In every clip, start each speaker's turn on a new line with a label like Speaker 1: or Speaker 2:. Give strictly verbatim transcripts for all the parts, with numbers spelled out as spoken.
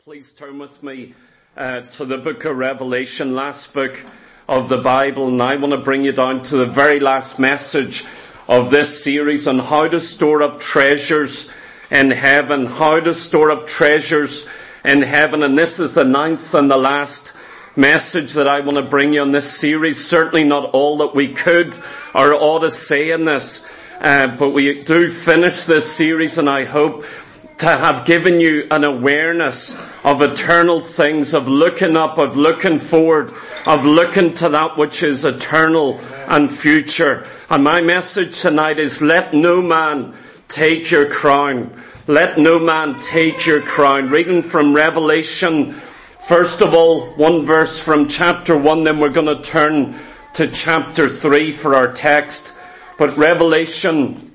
Speaker 1: Please turn with me uh, to the book of Revelation, last book of the Bible, and I want to bring you down to the very last message of this series on how to store up treasures in heaven, how to store up treasures in heaven. And this is the ninth and the last message that I want to bring you on this series. Certainly not all that we could or ought to say in this, uh, but we do finish this series, and I hope to have given you an awareness of eternal things, of looking up, of looking forward, of looking to that which is eternal and future. And my message tonight is, let no man take your crown. Let no man take your crown. Reading from Revelation, first of all, one verse from chapter one, then we're going to turn to chapter three for our text. But Revelation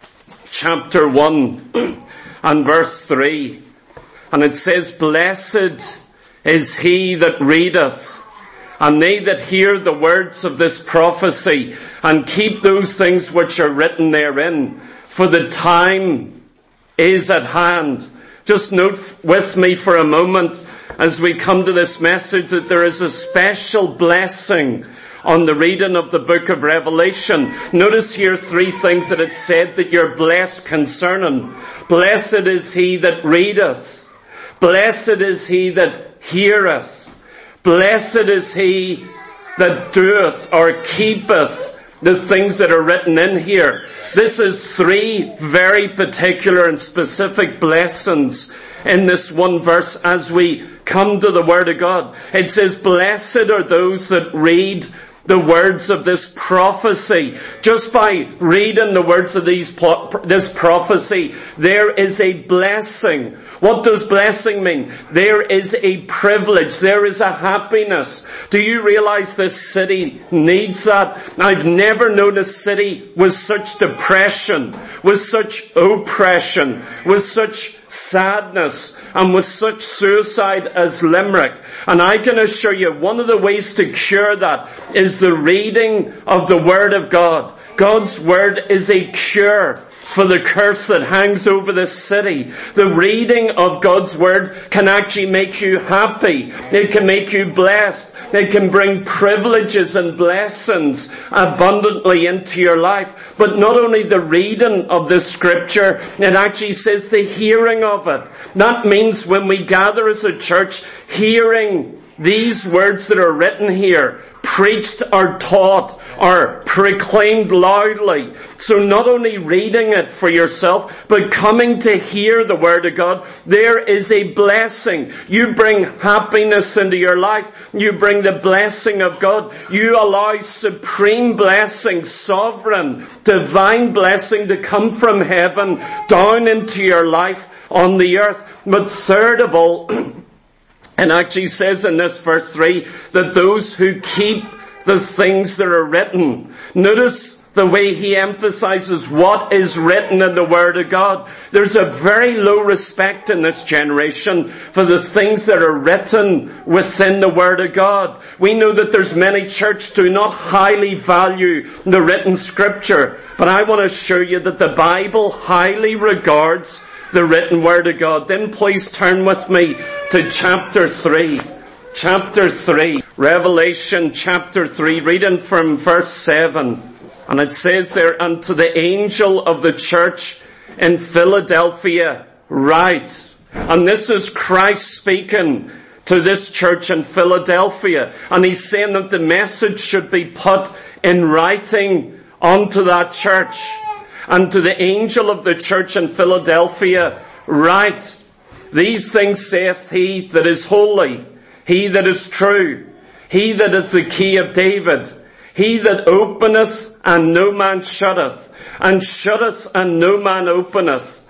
Speaker 1: chapter one and verse three, and it says, Blessed is he that readeth, and they that hear the words of this prophecy, and keep those things which are written therein, for the time is at hand. Just note with me for a moment, as we come to this message, that there is a special blessing on the reading of the book of Revelation. Notice here three things that it said that you're blessed concerning. Blessed is he that readeth. Blessed is he that heareth. Blessed is he that doeth or keepeth the things that are written in here. This is three very particular and specific blessings in this one verse as we come to the Word of God. It says, Blessed are those that read the words of this prophecy. Just by reading the words of these this prophecy, there is a blessing. What does blessing mean? There is a privilege. There is a happiness. Do you realize this city needs that? I've never known a city with such depression, with such oppression, with such sadness, and with such suicide as Limerick. And I can assure you, one of the ways to cure that is the reading of the Word of God. God's Word is a cure for the curse that hangs over this city. The reading of God's Word can actually make you happy. It can make you blessed. It can bring privileges and blessings abundantly into your life. But not only the reading of the scripture, it actually says the hearing of it. That means when we gather as a church, hearing these words that are written here, preached or taught or proclaimed loudly. So not only reading it for yourself, but coming to hear the Word of God, there is a blessing. You bring happiness into your life. You bring the blessing of God. You allow supreme blessing, sovereign, divine blessing to come from heaven down into your life on the earth. But third of all, and actually says in this verse three, that those who keep the things that are written. Notice the way he emphasizes what is written in the Word of God. There's a very low respect in this generation for the things that are written within the Word of God. We know that there's many churches do not highly value the written scripture, but I want to assure you that the Bible highly regards the written Word of God. Then please turn with me to chapter three. Chapter three. Revelation chapter three, reading from verse seven. And it says there, And to the angel of the church in Philadelphia write. And this is Christ speaking to this church in Philadelphia. And he's saying that the message should be put in writing unto that church. And to the angel of the church in Philadelphia write, These things saith he that is holy, he that is true, he that is the key of David, he that openeth and no man shutteth, and shutteth and no man openeth.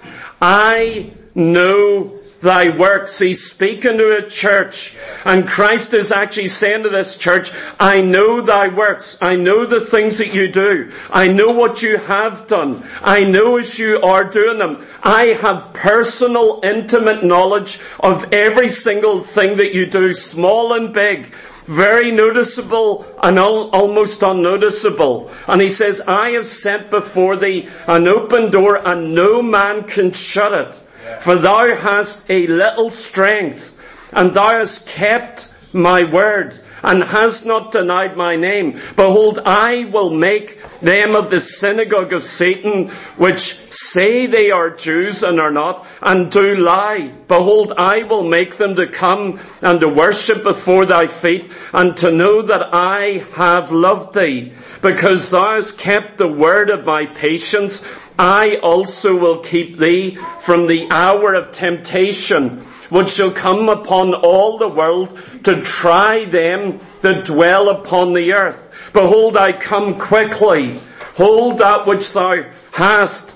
Speaker 1: I know thy works. He's speaking to a church, and Christ is actually saying to this church, I know thy works. I know the things that you do. I know what you have done. I know as you are doing them. I have personal, intimate knowledge of every single thing that you do, small and big, very noticeable and al- almost unnoticeable. And he says, I have set before thee an open door, and no man can shut it. For thou hast a little strength, and thou hast kept my word, and hast not denied my name. Behold, I will make them of the synagogue of Satan, which say they are Jews and are not, and do lie. Behold, I will make them to come and to worship before thy feet, and to know that I have loved thee. Because thou hast kept the word of my patience, I also will keep thee from the hour of temptation, which shall come upon all the world to try them that dwell upon the earth. Behold, I come quickly. Hold that which thou hast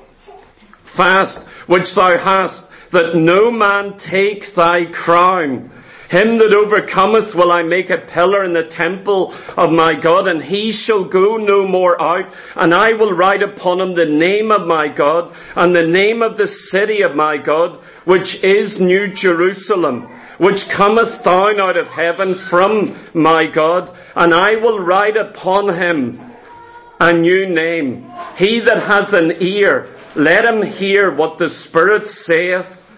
Speaker 1: fast, which thou hast, that no man take thy crown. Him that overcometh will I make a pillar in the temple of my God, and he shall go no more out. And I will write upon him the name of my God, and the name of the city of my God, which is New Jerusalem, which cometh down out of heaven from my God. And I will write upon him a new name. He that hath an ear, let him hear what the Spirit saith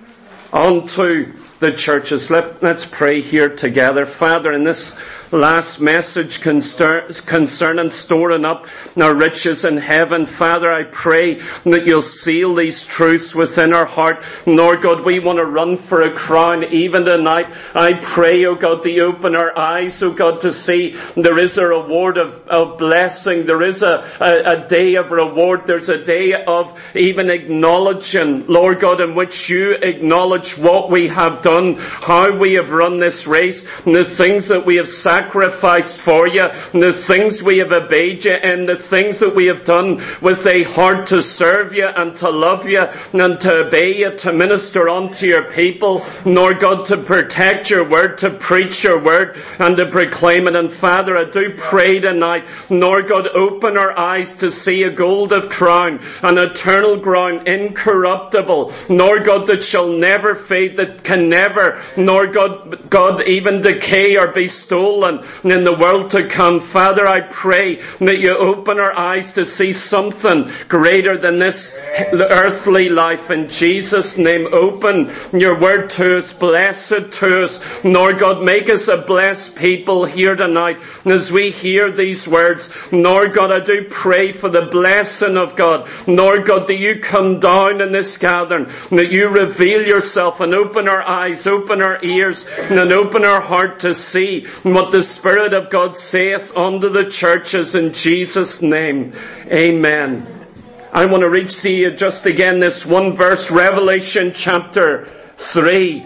Speaker 1: unto the churches. Let, let's pray here together. Father, in this last message concern, concerning storing up our riches in heaven, Father, I pray that you'll seal these truths within our heart. Lord God, we want to run for a crown even tonight. I pray, oh God, to open our eyes, oh God, to see there is a reward of, of blessing. There is a, a, a day of reward. There's a day of even acknowledging, Lord God, in which you acknowledge what we have done, how we have run this race, and the things that we have sacrificed sacrificed for you, and the things we have obeyed you in, the things that we have done with a heart to serve you and to love you and to obey you, to minister unto your people, Lord God, to protect your word, to preach your word and to proclaim it. And Father, I do pray tonight, Lord God, open our eyes to see a gold of crown, an eternal crown, incorruptible, Lord God, that shall never fade, that can never, Lord God, God, even decay or be stolen in the world to come. Father, I pray that you open our eyes to see something greater than this earthly life. In Jesus' name, open your word to us, bless it to us. Lord God, make us a blessed people here tonight as we hear these words. Lord God, I do pray for the blessing of God. Lord God, that you come down in this gathering, that you reveal yourself and open our eyes, open our ears, and open our heart to see what the Spirit of God saith unto the churches in Jesus' name. Amen. I want to read to you just again this one verse, Revelation chapter three.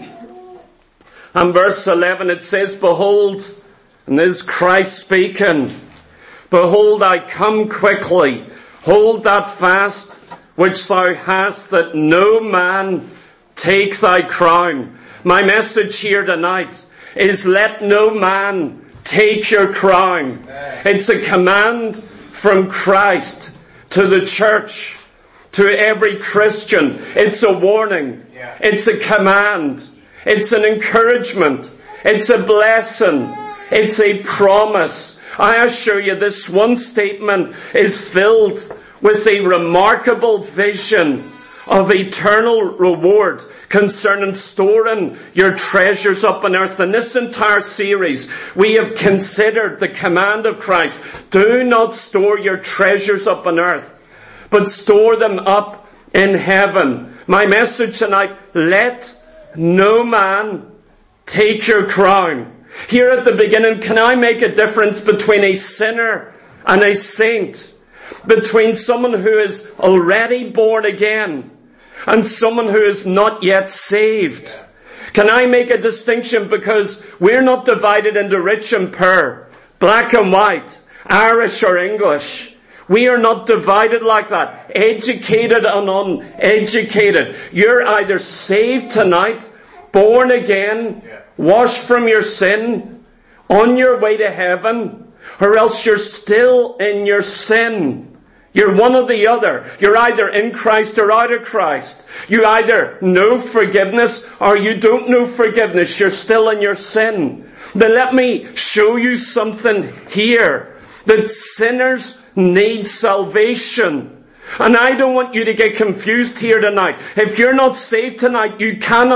Speaker 1: And verse eleven, it says, Behold, and this is Christ speaking, Behold, I come quickly. Hold that fast which thou hast, that no man take thy crown. My message here tonight is let no man take your crown. It's a command from Christ to the church, to every Christian. It's a warning. It's a command. It's an encouragement. It's a blessing. It's a promise. I assure you, this one statement is filled with a remarkable vision of eternal reward concerning storing your treasures up on earth. In this entire series, we have considered the command of Christ. Do not store your treasures up on earth, but store them up in heaven. My message tonight, let no man take your crown. Here at the beginning, can I make a difference between a sinner and a saint? Between someone who is already born again and someone who is not yet saved? Can I make a distinction? Because we're not divided into rich and poor, black and white, Irish or English. We are not divided like that, educated and uneducated. You're either saved tonight, born again, washed from your sin, on your way to heaven, or else you're still in your sin. You're one or the other. You're either in Christ or out of Christ. You either know forgiveness or you don't know forgiveness. You're still in your sin. Then let me show you something here. That sinners need salvation. And I don't want you to get confused here tonight. If you're not saved tonight, you cannot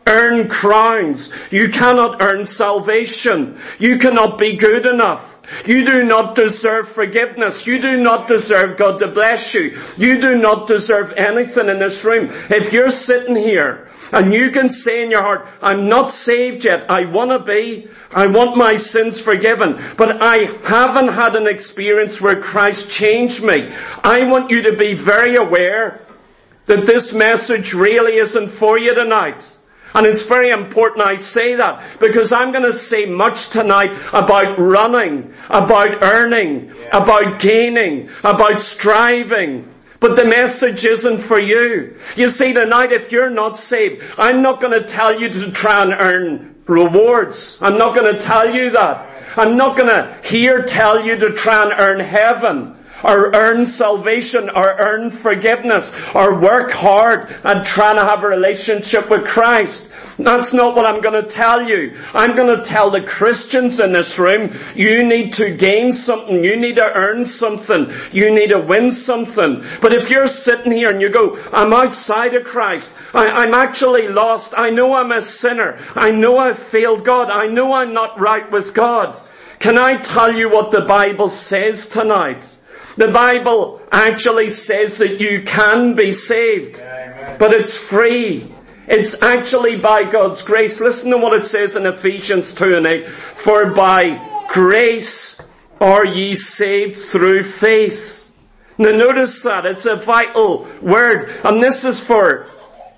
Speaker 1: earn crowns. You cannot earn salvation. You cannot be good enough. You do not deserve forgiveness. You do not deserve God to bless you. You do not deserve anything in this room. If you're sitting here and you can say in your heart, I'm not saved yet. I want to be. I want my sins forgiven. But I haven't had an experience where Christ changed me. I want you to be very aware that this message really isn't for you tonight. And it's very important I say that, because I'm going to say much tonight about running, about earning, yeah. about gaining, about striving. But the message isn't for you. You see, tonight if you're not saved, I'm not going to tell you to try and earn rewards. I'm not going to tell you that. I'm not going to here tell you to try and earn heaven, or earn salvation, or earn forgiveness, or work hard and trying to have a relationship with Christ. That's not what I'm going to tell you. I'm going to tell the Christians in this room, you need to gain something. You need to earn something. You need to win something. But if you're sitting here and you go, I'm outside of Christ. I, I'm actually lost. I know I'm a sinner. I know I've failed God. I know I'm not right with God. Can I tell you what the Bible says tonight? The Bible actually says that you can be saved, but it's free. It's actually by God's grace. Listen to what it says in Ephesians two and eight. For by grace are ye saved through faith. Now notice that. It's a vital word. And this is for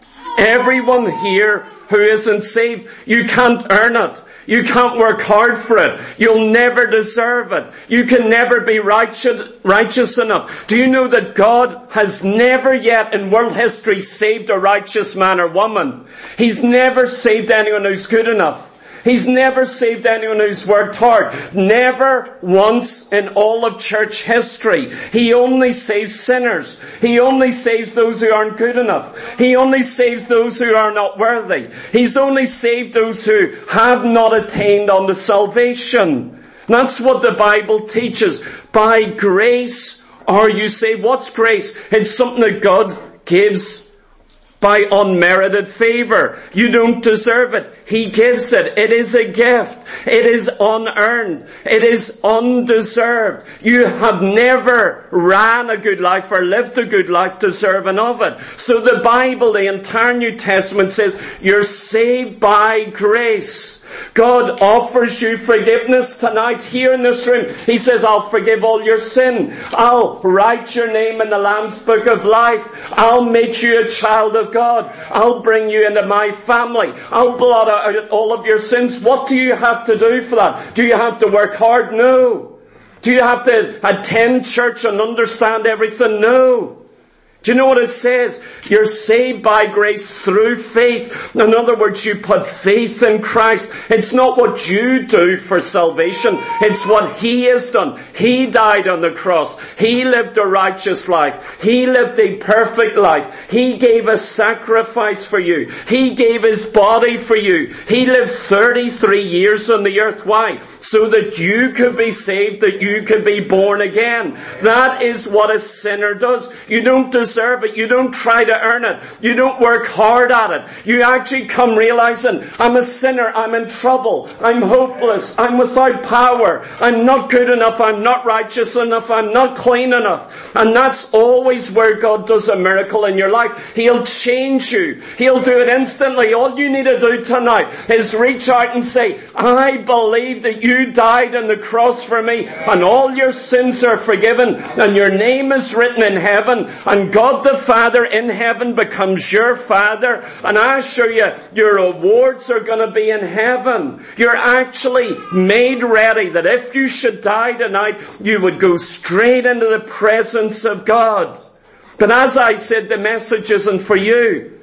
Speaker 1: everyone here who isn't saved. You can't earn it. You can't work hard for it. You'll never deserve it. You can never be righteous, righteous enough. Do you know that God has never yet in world history saved a righteous man or woman? He's never saved anyone who's good enough. He's never saved anyone who's worked hard. Never once in all of church history. He only saves sinners. He only saves those who aren't good enough. He only saves those who are not worthy. He's only saved those who have not attained unto salvation. That's what the Bible teaches. By grace are you saved. What's grace? It's something that God gives by unmerited favor. You don't deserve it. He gives it. It is a gift. It is unearned. It is undeserved. You have never ran a good life or lived a good life deserving of it. So the Bible, the entire New Testament says, you're saved by grace. God offers you forgiveness tonight here in this room. He says, I'll forgive all your sin. I'll write your name in the Lamb's Book of Life. I'll make you a child of God. I'll bring you into my family. I'll blot out all of your sins. What do you have to do for that? Do you have to work hard? No. Do you have to attend church and understand everything? No. Do you know what it says? You're saved by grace through faith. In other words, you put faith in Christ. It's not what you do for salvation. It's what He has done. He died on the cross. He lived a righteous life. He lived a perfect life. He gave a sacrifice for you. He gave His body for you. He lived thirty-three years on the earth. Why? So that you could be saved, that you could be born again. That is what a sinner does. You don't deserve it. You don't try to earn it. You don't work hard at it. You actually come realizing, I'm a sinner. I'm in trouble. I'm hopeless. I'm without power. I'm not good enough. I'm not righteous enough. I'm not clean enough. And that's always where God does a miracle in your life. He'll change you. He'll do it instantly. All you need to do tonight is reach out and say, I believe that you died on the cross for me, and all your sins are forgiven, and your name is written in heaven, and God the Father in heaven becomes your Father, and I assure you, your rewards are going to be in heaven. You're actually made ready that if you should die tonight, you would go straight into the presence of God. But as I said, the message isn't for you.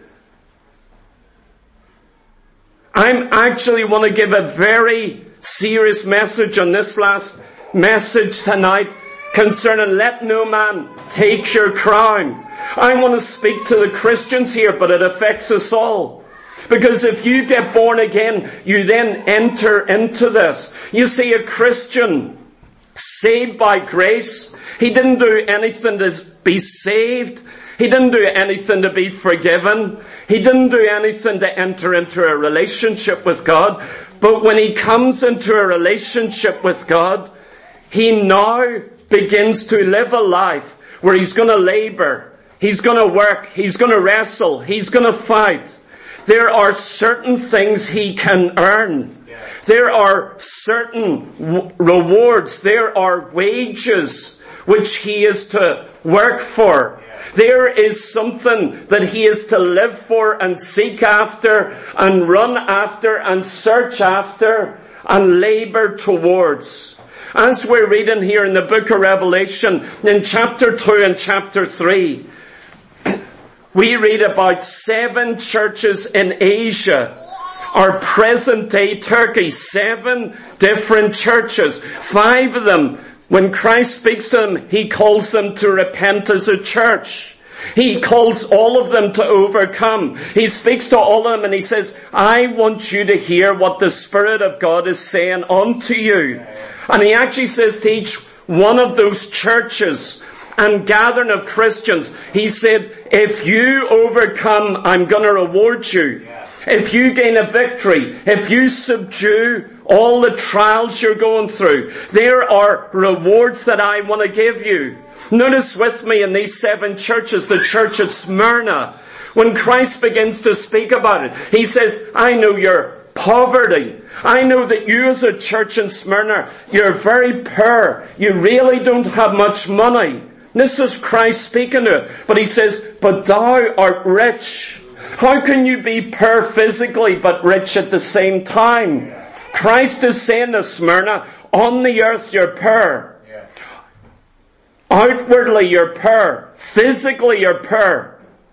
Speaker 1: I'm actually want to give a very serious message on this last message tonight concerning let no man take your crown. I want to speak to the Christians here, but it affects us all. Because if you get born again, you then enter into this. You see, a Christian saved by grace, he didn't do anything to be saved. He didn't do anything to be forgiven. He didn't do anything to enter into a relationship with God. But when he comes into a relationship with God, he now begins to live a life where he's going to labor, he's going to work, he's going to wrestle, he's going to fight. There are certain things he can earn. There are certain w- rewards. There are wages which he is to work for. There is something that he is to live for and seek after and run after and search after and labor towards. As we're reading here in the book of Revelation, in chapter two and chapter three, we read about seven churches in Asia, our present day Turkey, seven different churches. Five of them, when Christ speaks to them, he calls them to repent as a church. He calls all of them to overcome. He speaks to all of them and he says, I want you to hear what the Spirit of God is saying unto you. And he actually says to each one of those churches and gathering of Christians, he said, if you overcome, I'm going to reward you. If you gain a victory, if you subdue all the trials you're going through, there are rewards that I want to give you. Notice with me in these seven churches, the church at Smyrna, when Christ begins to speak about it, he says, I know your poverty. I know that you as a church in Smyrna, you're very poor. You really don't have much money. This is Christ speaking to it. But he says, but thou art rich. How can you be poor physically but rich at the same time? Christ is saying to Smyrna, on the earth you're poor. Outwardly you're poor. Physically you're poor.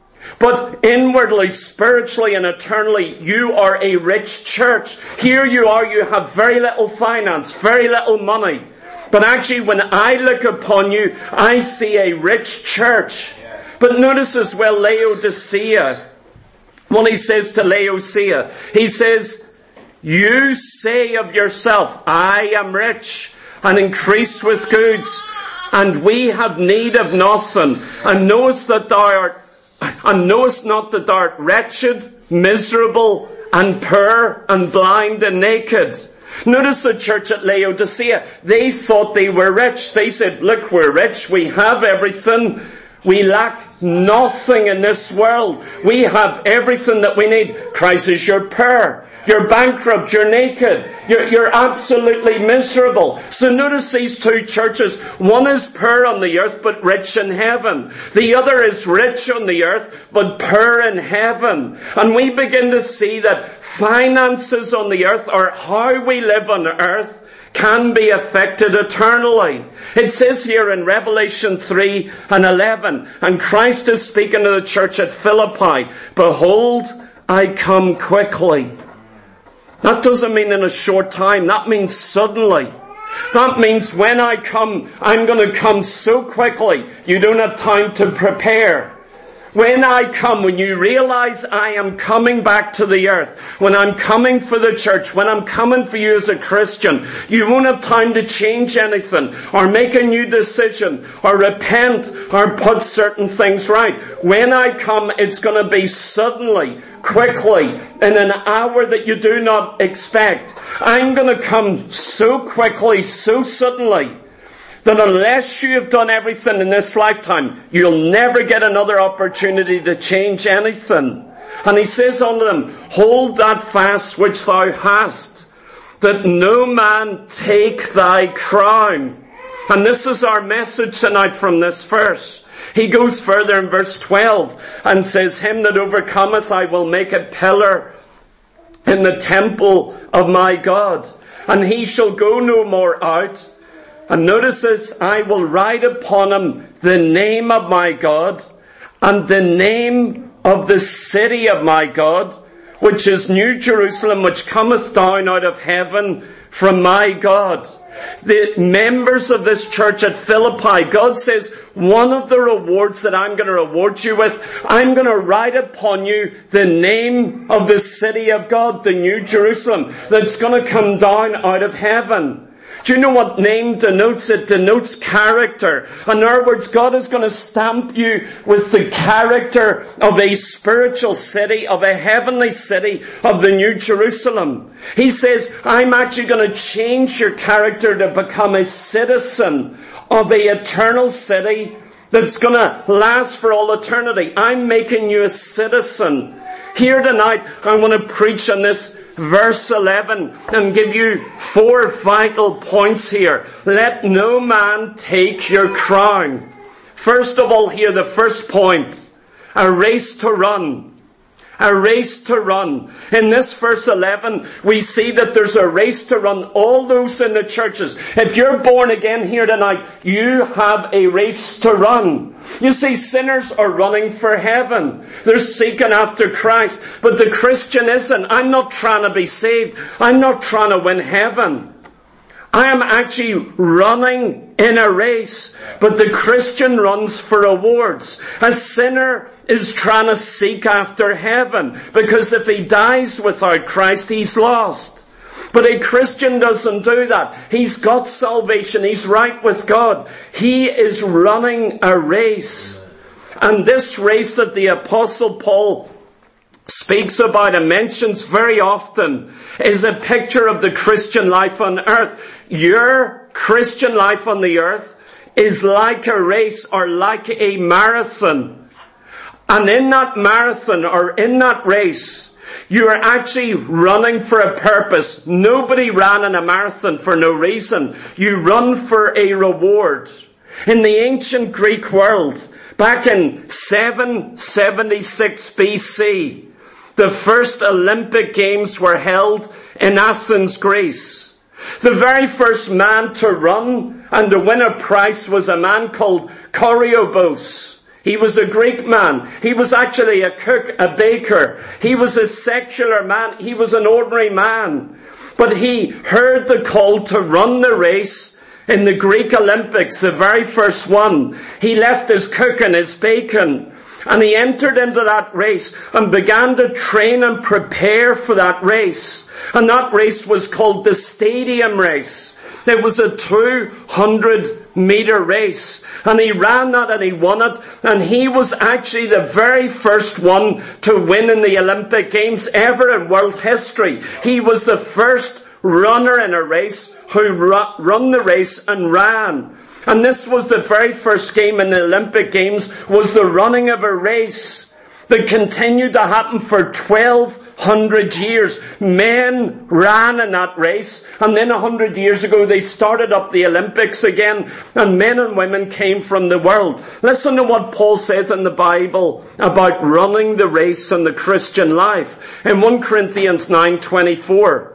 Speaker 1: But inwardly, spiritually and eternally, you are a rich church. Here you are, you have very little finance, very little money. But actually when I look upon you, I see a rich church. But notice as well Laodicea. When he says to Laodicea, he says, you say of yourself, I am rich and increase with goods, and we have need of nothing, and knowest that thou art And knowest not that thou art wretched, miserable, and poor, and blind, and naked. Notice the church at Laodicea. They thought they were rich. They said, look, we're rich. We have everything. We lack nothing in this world. We have everything that we need. Christ says, you're poor. You're bankrupt. You're naked. You're, you're absolutely miserable. So notice these two churches. One is poor on the earth, but rich in heaven. The other is rich on the earth, but poor in heaven. And we begin to see that finances on the earth, or how we live on earth, can be affected eternally. It says here in Revelation three and eleven, and Christ is speaking to the church at Philippi, behold, I come quickly. That doesn't mean in a short time. That means suddenly. That means when I come, I'm going to come so quickly, you don't have time to prepare. When I come, when you realize I am coming back to the earth, when I'm coming for the church, when I'm coming for you as a Christian, you won't have time to change anything, or make a new decision, or repent, or put certain things right. When I come, it's going to be suddenly, quickly, in an hour that you do not expect. I'm going to come so quickly, so suddenly, that unless you have done everything in this lifetime, you'll never get another opportunity to change anything. And he says unto them, hold that fast which thou hast, that no man take thy crown. And this is our message tonight from this verse. He goes further in verse twelve and says, him that overcometh I will make a pillar in the temple of my God, and he shall go no more out. And notice this, I will write upon him the name of my God, and the name of the city of my God, which is New Jerusalem, which cometh down out of heaven from my God. The members of this church at Philippi, God says, one of the rewards that I'm going to reward you with, I'm going to write upon you the name of the city of God, the New Jerusalem, that's going to come down out of heaven. Do you know what name denotes? It denotes character. In other words, God is going to stamp you with the character of a spiritual city, of a heavenly city, of the New Jerusalem. He says, I'm actually going to change your character to become a citizen of a eternal city that's going to last for all eternity. I'm making you a citizen. Here tonight, I want to preach on this verse eleven and give you four vital points here. Let no man take your crown. First of all here, the first point, a race to run. A race to run. In this verse eleven, we see that there's a race to run. All those in the churches. If you're born again here tonight, you have a race to run. You see, sinners are running for heaven. They're seeking after Christ. But the Christian isn't. I'm not trying to be saved. I'm not trying to win heaven. I am actually running in a race, but the Christian runs for rewards. A sinner is trying to seek after heaven, because if he dies without Christ, he's lost. But a Christian doesn't do that. He's got salvation. He's right with God. He is running a race. And this race that the Apostle Paul speaks about and mentions very often is a picture of the Christian life on earth. Your Christian life on the earth is like a race or like a marathon. And in that marathon or in that race, you are actually running for a purpose. Nobody ran in a marathon for no reason. You run for a reward. In the ancient Greek world, back in seven seventy-six B C, the first Olympic Games were held in Athens, Greece. The very first man to run and to win a prize was a man called Choreobos. He was a Greek man. He was actually a cook, a baker. He was a secular man. He was an ordinary man. But he heard the call to run the race in the Greek Olympics, the very first one. He left his cook and his bacon, and he entered into that race and began to train and prepare for that race. And that race was called the Stadium Race. It was a two hundred meter race. And he ran that and he won it. And he was actually the very first one to win in the Olympic Games ever in world history. He was the first runner in a race who run the race and ran. And this was the very first game in the Olympic Games, was the running of a race that continued to happen for twelve hundred years. Men ran in that race, and then a hundred years ago they started up the Olympics again, and men and women came from the world. Listen to what Paul says in the Bible about running the race in the Christian life. In First Corinthians nine twenty-four,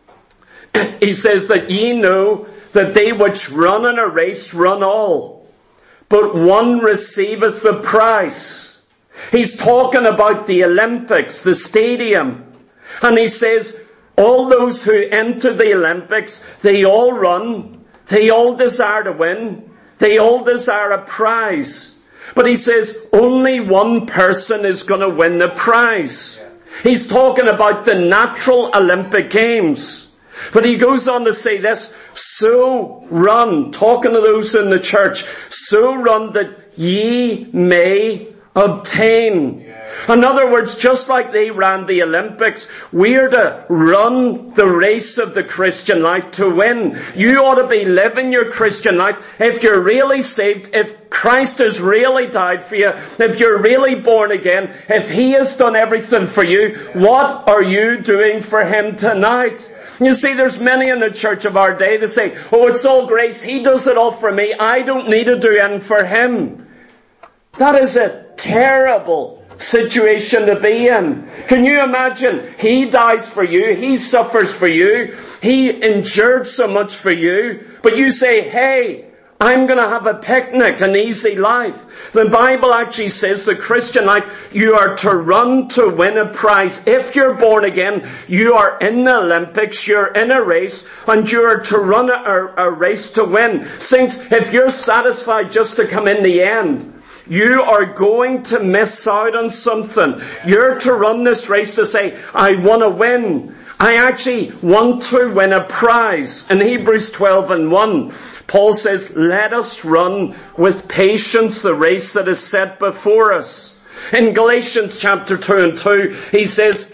Speaker 1: he says that ye know that they which run in a race run all, but one receiveth the prize. He's talking about the Olympics, the stadium. And he says, all those who enter the Olympics, they all run, they all desire to win, they all desire a prize. But he says, only one person is going to win the prize. He's talking about the natural Olympic Games. But he goes on to say this, so run, talking to those in the church, so run that ye may obtain. In other words, just like they ran the Olympics, we're to run the race of the Christian life to win. You ought to be living your Christian life. If you're really saved, if Christ has really died for you, if you're really born again, if He has done everything for you, what are you doing for Him tonight? You see, there's many in the church of our day that say, oh, it's all grace. He does it all for me. I don't need to do anything for Him. That is a terrible situation to be in. Can you imagine? He dies for you. He suffers for you. He endured so much for you. But you say, hey, I'm going to have a picnic, an easy life. The Bible actually says the Christian life, you are to run to win a prize. If you're born again, you are in the Olympics, you're in a race, and you are to run a, a race to win. Saints, if you're satisfied just to come in the end, you are going to miss out on something. You're to run this race to say, I want to win. I actually want to win a prize. In Hebrews twelve and one, Paul says, let us run with patience the race that is set before us. In Galatians chapter two and two, he says,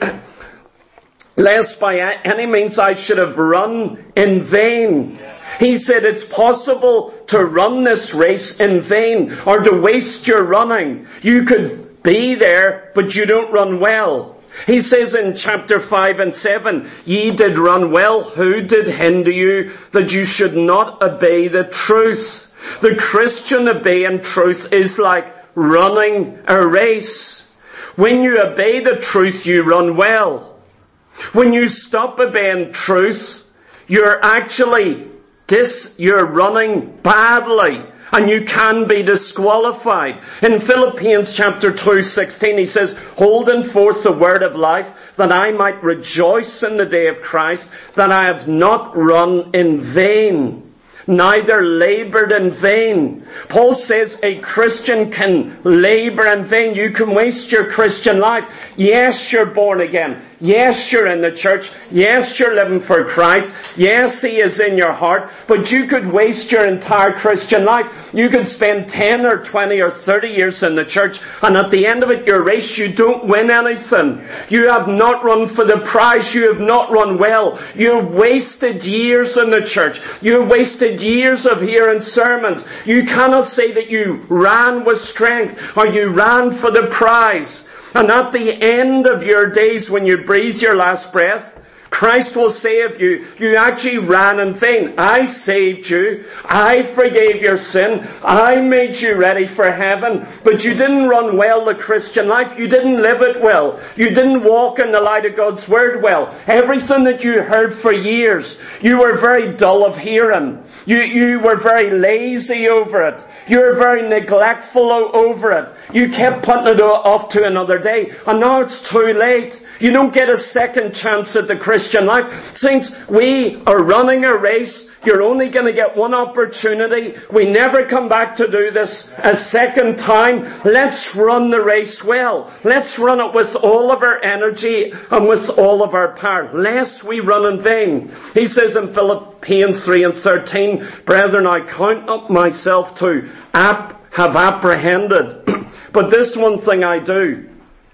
Speaker 1: lest by any means I should have run in vain. He said it's possible to run this race in vain or to waste your running. You could be there, but you don't run well. He says in chapter five and seven, ye did run well. Who did hinder you that you should not obey the truth? The Christian obeying truth is like running a race. When you obey the truth, you run well. When you stop obeying truth, you're actually dis, you're running badly. And you can be disqualified. In Philippians chapter two, sixteen, he says, holding forth the word of life, that I might rejoice in the day of Christ, that I have not run in vain, neither labored in vain. Paul says a Christian can labor in vain. You can waste your Christian life. Yes, you're born again. Yes, you're in the church. Yes, you're living for Christ. Yes, He is in your heart. But you could waste your entire Christian life. You could spend ten or twenty or thirty years in the church, and at the end of it, your race, you don't win anything. You have not run for the prize. You have not run well. You've wasted years in the church. You've wasted years of hearing sermons. You cannot say that you ran with strength or you ran for the prize. And at the end of your days, when you breathe your last breath, Christ will say of you, you actually ran in vain. I saved you. I forgave your sin. I made you ready for heaven. But you didn't run well the Christian life. You didn't live it well. You didn't walk in the light of God's Word well. Everything that you heard for years, you were very dull of hearing. You, you were very lazy over it. You were very neglectful over it. You kept putting it off to another day. And now it's too late. You don't get a second chance at the Christian life. Saints, we are running a race. You're only going to get one opportunity. We never come back to do this a second time. Let's run the race well. Let's run it with all of our energy and with all of our power, lest we run in vain. He says in Philippians three and thirteen, brethren, I count up myself to ap- have apprehended. But this one thing I do,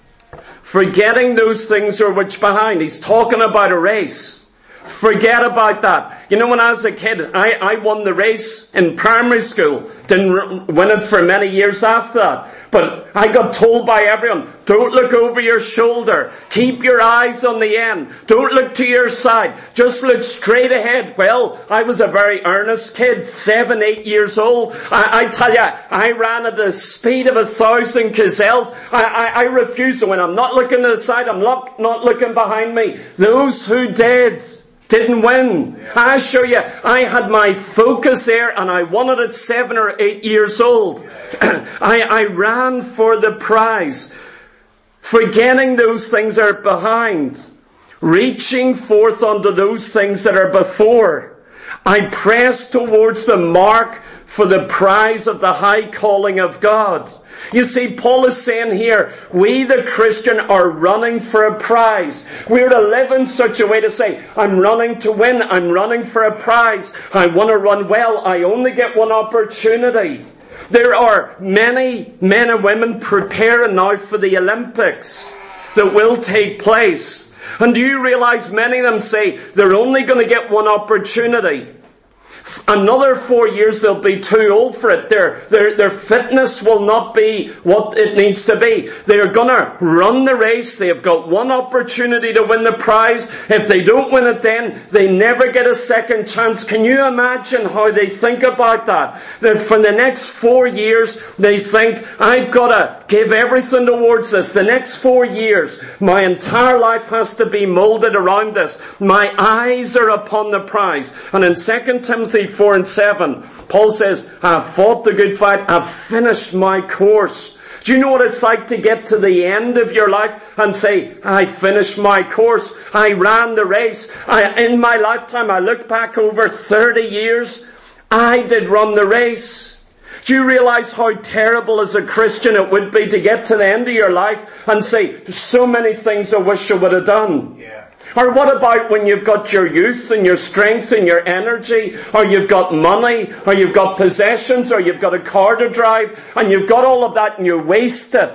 Speaker 1: forgetting those things are which behind. He's talking about a race. Forget about that. You know, when I was a kid, I, I won the race in primary school. Didn't win it for many years after that. But I got told by everyone, don't look over your shoulder. Keep your eyes on the end. Don't look to your side. Just look straight ahead. Well, I was a very earnest kid, seven, eight years old. I, I tell you, I ran at the speed of a thousand gazelles. I, I, I refused to win. I'm not looking to the side. I'm not, not looking behind me. Those who did didn't win. I assure you, I had my focus there and I won it at seven or eight years old. I, I ran for the prize. Forgetting those things that are behind. Reaching forth unto those things that are before. I press towards the mark for the prize of the high calling of God. You see, Paul is saying here, we the Christian are running for a prize. We're to live in such a way to say, I'm running to win, I'm running for a prize, I want to run well, I only get one opportunity. There are many men and women preparing now for the Olympics that will take place. And do you realize many of them say they're only going to get one opportunity? Another four years they'll be too old for it. Their, their, their fitness will not be what it needs to be. They're gonna run the race. They've got one opportunity to win the prize. If they don't win it then, they never get a second chance. Can you imagine how they think about that? That for the next four years, they think, I've gotta give everything towards this. The next four years, my entire life has to be molded around this. My eyes are upon the prize. And in Second Timothy four and seven, Paul says, I've fought the good fight, I've finished my course. Do you know what it's like to get to the end of your life and say, I finished my course, I ran the race, I, in my lifetime, I look back over thirty years, I did run the race. Do you realize how terrible as a Christian it would be to get to the end of your life and say, there's so many things I wish I would have done? Yeah. Or what about when you've got your youth and your strength and your energy, or you've got money, or you've got possessions, or you've got a car to drive, and you've got all of that and you waste it.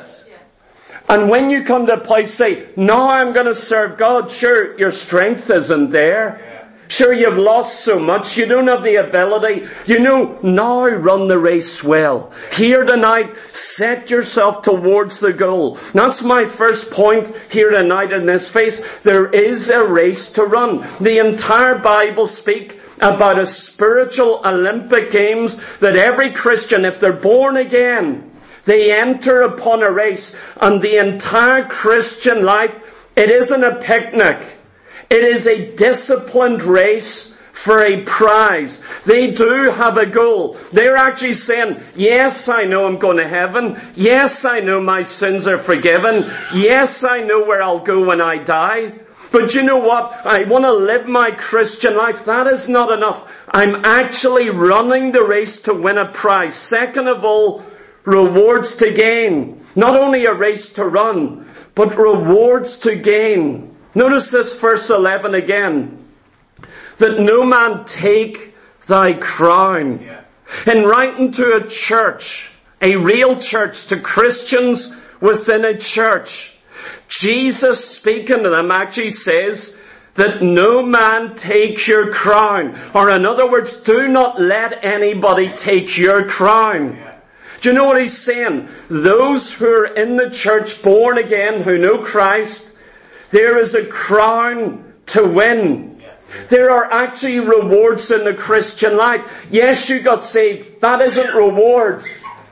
Speaker 1: And when you come to a place, say, now I'm going to serve God, sure, your strength isn't there. Sure, you've lost so much. You don't have the ability. You know, now run the race well. Here tonight, set yourself towards the goal. That's my first point here tonight in this phase. There is a race to run. The entire Bible speaks about a spiritual Olympic Games that every Christian, if they're born again, they enter upon a race. And the entire Christian life, it isn't a picnic. It is a disciplined race for a prize. They do have a goal. They're actually saying, yes, I know I'm going to heaven. Yes, I know my sins are forgiven. Yes, I know where I'll go when I die. But you know what? I want to live my Christian life. That is not enough. I'm actually running the race to win a prize. Second of all, rewards to gain. Not only a race to run, but rewards to gain. Notice this verse eleven again. That no man take thy crown. Yeah. In writing to a church, a real church, to Christians within a church, Jesus speaking to them actually says that no man take your crown. Or in other words, do not let anybody take your crown. Yeah. Do you know what he's saying? Those who are in the church, born again, who know Christ, there is a crown to win. There are actually rewards in the Christian life. Yes, you got saved. That isn't reward.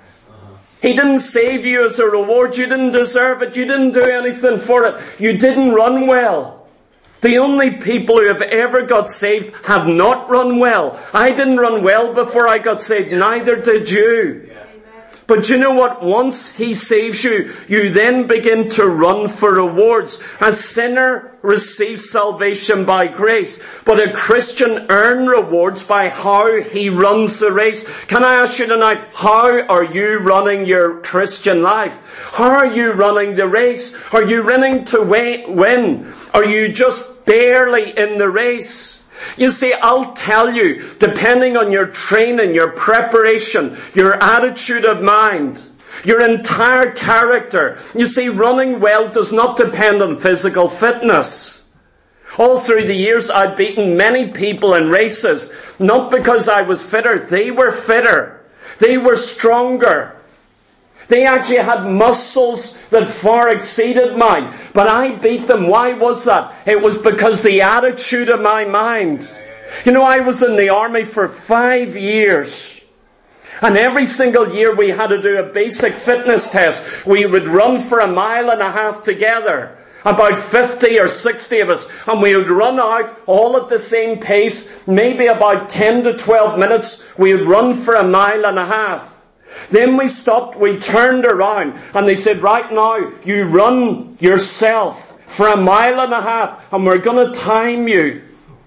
Speaker 1: He didn't save you as a reward. You didn't deserve it. You didn't do anything for it. You didn't run well. The only people who have ever got saved have not run well. I didn't run well before I got saved. Neither did you. But you know what? Once He saves you, you then begin to run for rewards. A sinner receives salvation by grace, but a Christian earns rewards by how he runs the race. Can I ask you tonight, how are you running your Christian life? How are you running the race? Are you running to win? Are you just barely in the race? You see, I'll tell you, depending on your training, your preparation, your attitude of mind, your entire character, you see, running well does not depend on physical fitness. All through the years, I've beaten many people in races, not because I was fitter. They were fitter. They were stronger. They actually had muscles that far exceeded mine. But I beat them. Why was that? It was because the attitude of my mind. You know, I was in the army for five years. And every single year we had to do a basic fitness test. We would run for a mile and a half together. About fifty or sixty of us. And we would run out all at the same pace. Maybe about ten to twelve minutes. We would run for a mile and a half. Then we stopped, we turned around, and they said, right now, you run yourself for a mile and a half, and we're going to time you.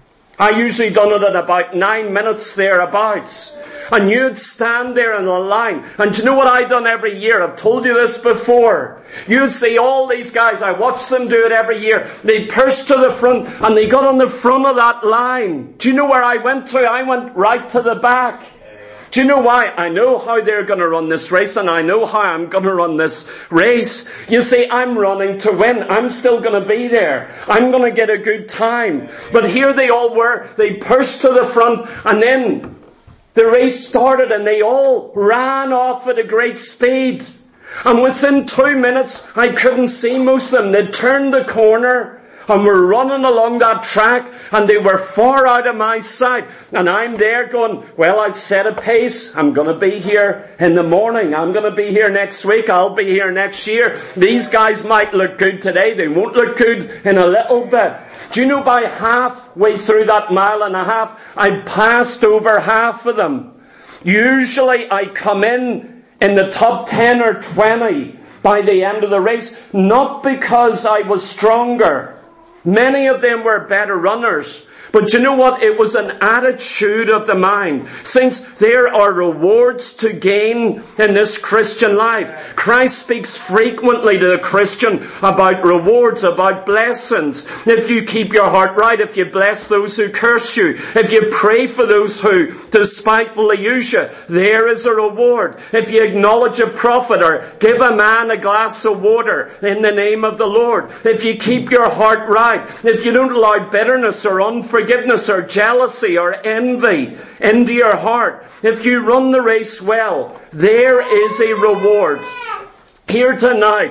Speaker 1: I usually done it at about nine minutes thereabouts. And you'd stand there in the line. And do you know what I done every year? I've told you this before. You'd see all these guys, I watched them do it every year. They pushed to the front, and they got on the front of that line. Do you know where I went to? I went right to the back. Do you know why? I know how they're going to run this race, and I know how I'm going to run this race. You see, I'm running to win. I'm still going to be there. I'm going to get a good time. But here they all were. They pushed to the front, and then the race started, and they all ran off at a great speed. And within two minutes, I couldn't see most of them. They'd turned the corner, and we're running along that track, and they were far out of my sight. And I'm there going, well, I've set a pace. I'm going to be here in the morning. I'm going to be here next week. I'll be here next year. These guys might look good today. They won't look good in a little bit. Do you know, by halfway through that mile and a half, I passed over half of them. Usually I come in in the top ten or twenty by the end of the race, not because I was stronger. Many of them were better runners. But you know what? It was an attitude of the mind. Since there are rewards to gain in this Christian life, Christ speaks frequently to the Christian about rewards, about blessings. If you keep your heart right, if you bless those who curse you, if you pray for those who despitefully use you, there is a reward. If you acknowledge a prophet or give a man a glass of water in the name of the Lord, if you keep your heart right, if you don't allow bitterness or unforgiveness or jealousy or envy into your heart, if you run the race well, there is a reward. Here tonight,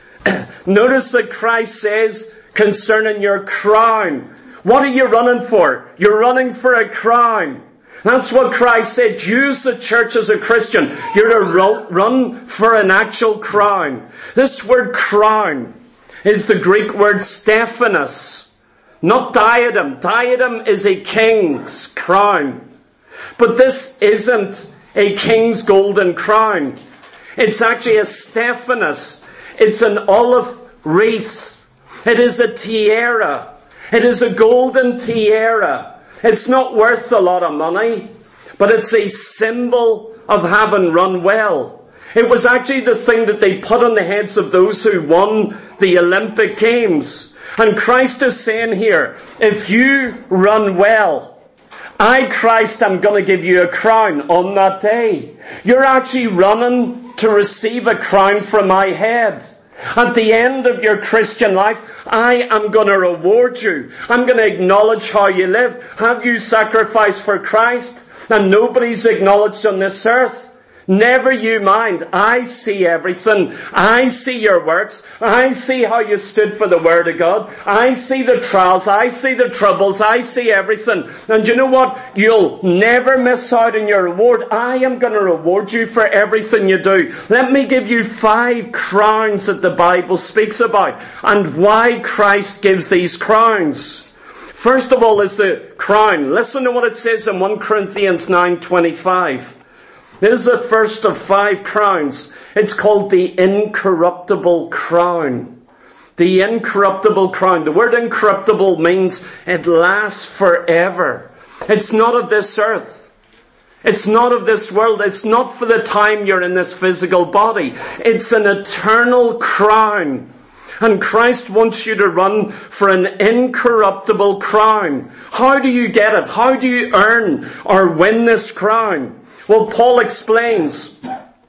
Speaker 1: notice that Christ says concerning your crown, what are you running for? You're running for a crown. That's what Christ said. Use the church as a Christian. You're to run for an actual crown. This word crown is the Greek word Stephanos, not diadem. Diadem is a king's crown. But this isn't a king's golden crown. It's actually a Stephanos. It's an olive wreath. It is a tiara. It is a golden tiara. It's not worth a lot of money, but it's a symbol of having run well. It was actually the thing that they put on the heads of those who won the Olympic Games. And Christ is saying here, if you run well, I, Christ, am going to give you a crown on that day. You're actually running to receive a crown from my head. At the end of your Christian life, I am going to reward you. I'm going to acknowledge how you live. Have you sacrificed for Christ? And nobody's acknowledged on this earth. Never you mind. I see everything. I see your works. I see how you stood for the Word of God. I see the trials. I see the troubles. I see everything. And you know what? You'll never miss out on your reward. I am going to reward you for everything you do. Let me give you five crowns that the Bible speaks about and why Christ gives these crowns. First of all is the crown. Listen to what it says in First Corinthians nine twenty-five. This is the first of five crowns. It's called the incorruptible crown. The incorruptible crown. The word incorruptible means it lasts forever. It's not of this earth. It's not of this world. It's not for the time you're in this physical body. It's an eternal crown. And Christ wants you to run for an incorruptible crown. How do you get it? How do you earn or win this crown? Well, Paul explains.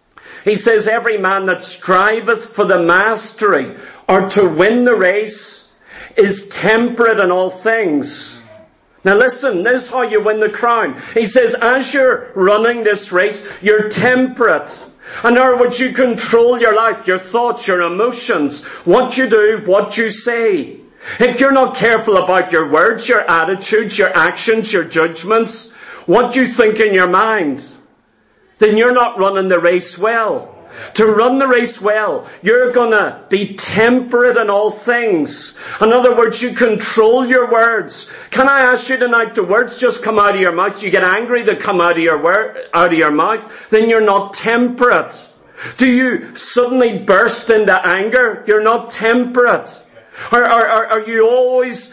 Speaker 1: He says, every man that striveth for the mastery or to win the race is temperate in all things. Now listen, this is how you win the crown. He says, as you're running this race, you're temperate. In other words, you control your life, your thoughts, your emotions, what you do, what you say. If you're not careful about your words, your attitudes, your actions, your judgments, what you think in your mind, then you're not running the race well. To run the race well, you're gonna be temperate in all things. In other words, you control your words. Can I ask you tonight, the words just come out of your mouth? You get angry, they come out of your word, out of your mouth, then you're not temperate. Do you suddenly burst into anger? You're not temperate. Are, are, are you always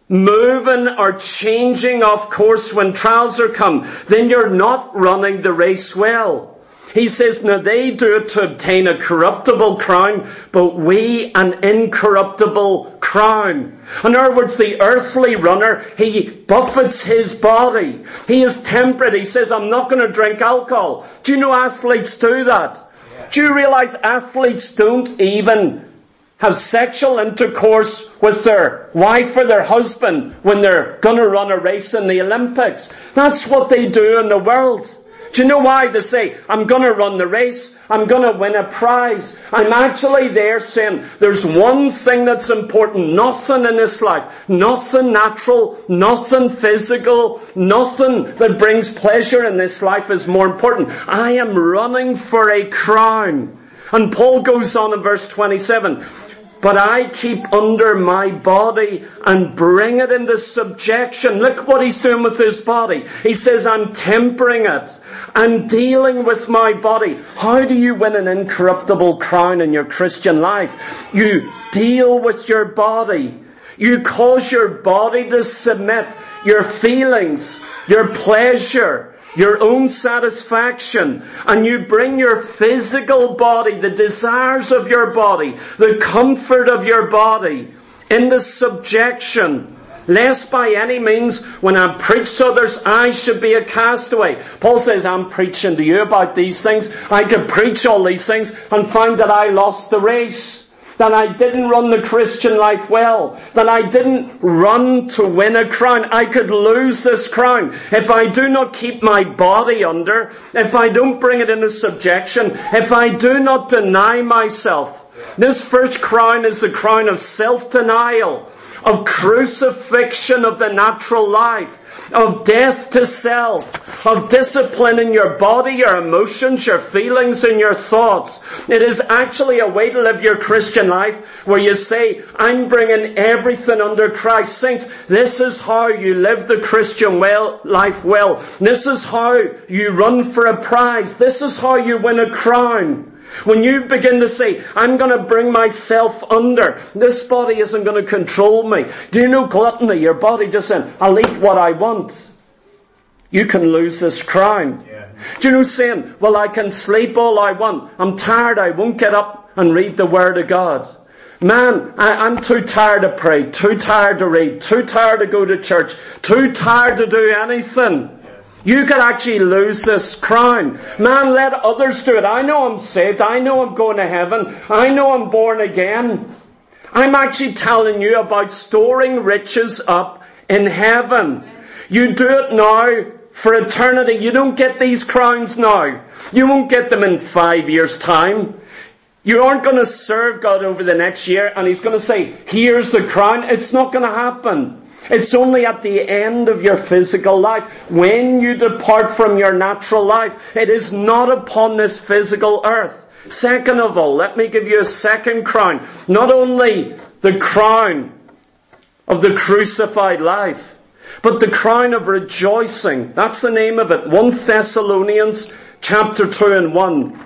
Speaker 1: moving or changing off course when trials are come? Then you're not running the race well. He says, now they do it to obtain a corruptible crown, but we an incorruptible crown. In other words, the earthly runner, he buffets his body. He is temperate. He says, I'm not going to drink alcohol. Do you know athletes do that? Do you realize athletes don't even have sexual intercourse with their wife or their husband when they're going to run a race in the Olympics? That's what they do in the world. Do you know why? They say, I'm going to run the race. I'm going to win a prize. I'm actually there saying there's one thing that's important. Nothing in this life. Nothing natural. Nothing physical. Nothing that brings pleasure in this life is more important. I am running for a crown. And Paul goes on in verse twenty-seven. But I keep under my body and bring it into subjection. Look what he's doing with his body. He says, I'm tempering it. I'm dealing with my body. How do you win an incorruptible crown in your Christian life? You deal with your body. You cause your body to submit. your feelings, your pleasure, your own satisfaction, and you bring your physical body, the desires of your body, the comfort of your body, into subjection, lest by any means, when I preach to others, I should be a castaway. Paul says, I'm preaching to you about these things. I could preach all these things and find that I lost the race, that I didn't run the Christian life well, that I didn't run to win a crown. I could lose this crown if I do not keep my body under, if I don't bring it into subjection, if I do not deny myself. This first crown is the crown of self-denial, of crucifixion of the natural life, of death to self, of discipline in your body, your emotions, your feelings, and your thoughts. It is actually a way to live your Christian life where you say, I'm bringing everything under Christ. Saints, this is how you live the Christian well, life well. This is how you run for a prize. This is how you win a crown. When you begin to say, I'm going to bring myself under, this body isn't going to control me. Do you know gluttony? Your body just saying, I'll eat what I want. You can lose this crown. Yeah. Do you know saying, well, I can sleep all I want. I'm tired. I won't get up and read the Word of God. Man, I, I'm too tired to pray, too tired to read, too tired to go to church, too tired to do anything. You could actually lose this crown. Man, let others do it. I know I'm saved. I know I'm going to heaven. I know I'm born again. I'm actually telling you about storing riches up in heaven. You do it now for eternity. You don't get these crowns now. You won't get them in five years' time. You aren't going to serve God over the next year and He's going to say, here's the crown. It's not going to happen. It's only at the end of your physical life, when you depart from your natural life. It is not upon this physical earth. Second of all, let me give you a second crown. Not only the crown of the crucified life, but the crown of rejoicing. That's the name of it. First Thessalonians chapter two and one.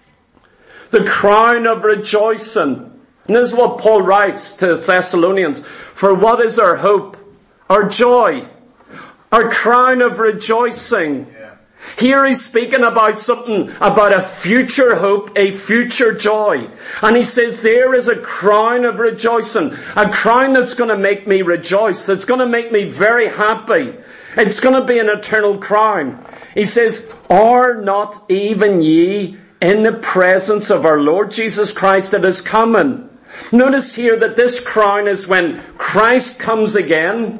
Speaker 1: The crown of rejoicing. And this is what Paul writes to the Thessalonians. For what is our hope? Our joy, our crown of rejoicing. Yeah. Here he's speaking about something, about a future hope, a future joy. And he says there is a crown of rejoicing, a crown that's going to make me rejoice, that's going to make me very happy. It's going to be an eternal crown. He says, are not even ye in the presence of our Lord Jesus Christ that is coming? Notice here that this crown is when Christ comes again.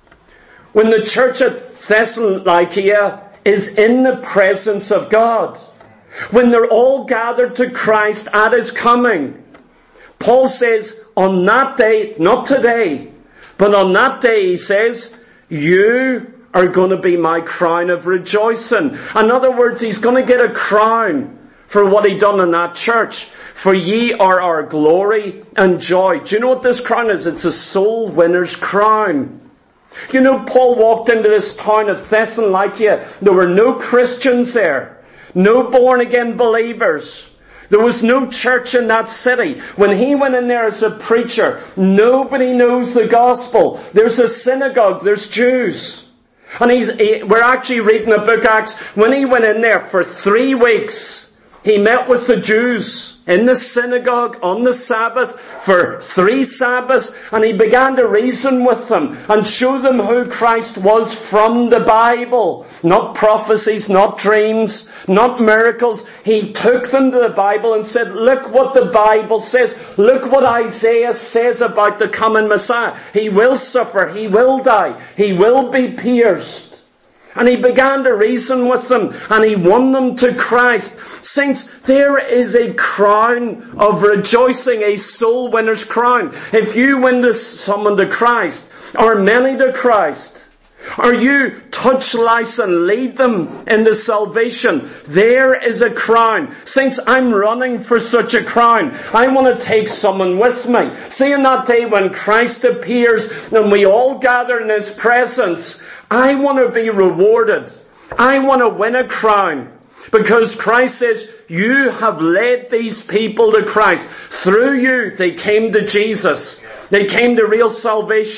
Speaker 1: When the church at Thessalonica is in the presence of God. When they're all gathered to Christ at His coming. Paul says, on that day, not today, but on that day, he says, you are going to be my crown of rejoicing. In other words, he's going to get a crown for what he done in that church. For ye are our glory and joy. Do you know what this crown is? It's a soul winner's crown. You know, Paul walked into this town of Thessalonica. There were no Christians there. No born-again believers. There was no church in that city. When he went in there as a preacher, nobody knows the gospel. There's a synagogue. There's Jews. And he's, he, we're actually reading the book Acts. When he went in there for three weeks, he met with the Jews in the synagogue on the Sabbath for three Sabbaths, and he began to reason with them and show them who Christ was from the Bible. Not prophecies, not dreams, not miracles. He took them to the Bible and said, look what the Bible says. Look what Isaiah says about the coming Messiah. He will suffer. He will die. He will be pierced. And he began to reason with them, and he won them to Christ. Saints, there is a crown of rejoicing, a soul winner's crown. If you win to someone to Christ, or many to Christ, or you touch lives and lead them into salvation, there is a crown. Saints, I'm running for such a crown. I want to take someone with me. See, on that day when Christ appears and we all gather in His presence, I want to be rewarded. I want to win a crown. Because Christ says, you have led these people to Christ. Through you, they came to Jesus. They came to real salvation.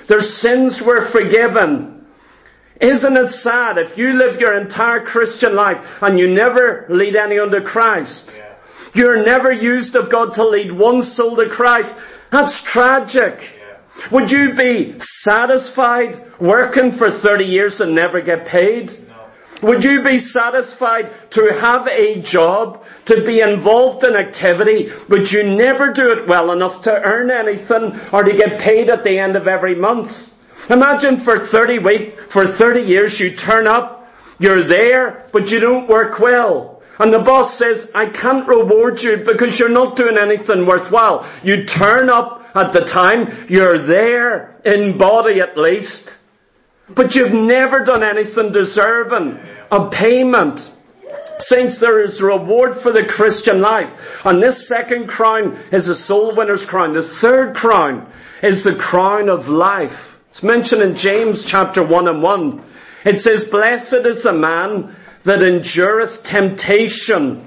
Speaker 1: Their sins were forgiven. Isn't it sad if you live your entire Christian life and you never lead anyone to Christ? Yeah. You're never used of God to lead one soul to Christ. That's tragic. Yeah. Would you be satisfied working for thirty years and never get paid? No. Would you be satisfied to have a job, to be involved in activity, but you never do it well enough to earn anything or to get paid at the end of every month? Imagine for thirty week, for thirty years you turn up, you're there, but you don't work well. And the boss says, I can't reward you because you're not doing anything worthwhile. You turn up at the time, you're there, in body at least, but you've never done anything deserving of payment. Saints, there is reward for the Christian life. And this second crown is a soul winner's crown. The third crown is the crown of life. It's mentioned in James chapter one and one. It says, blessed is the man that endureth temptation.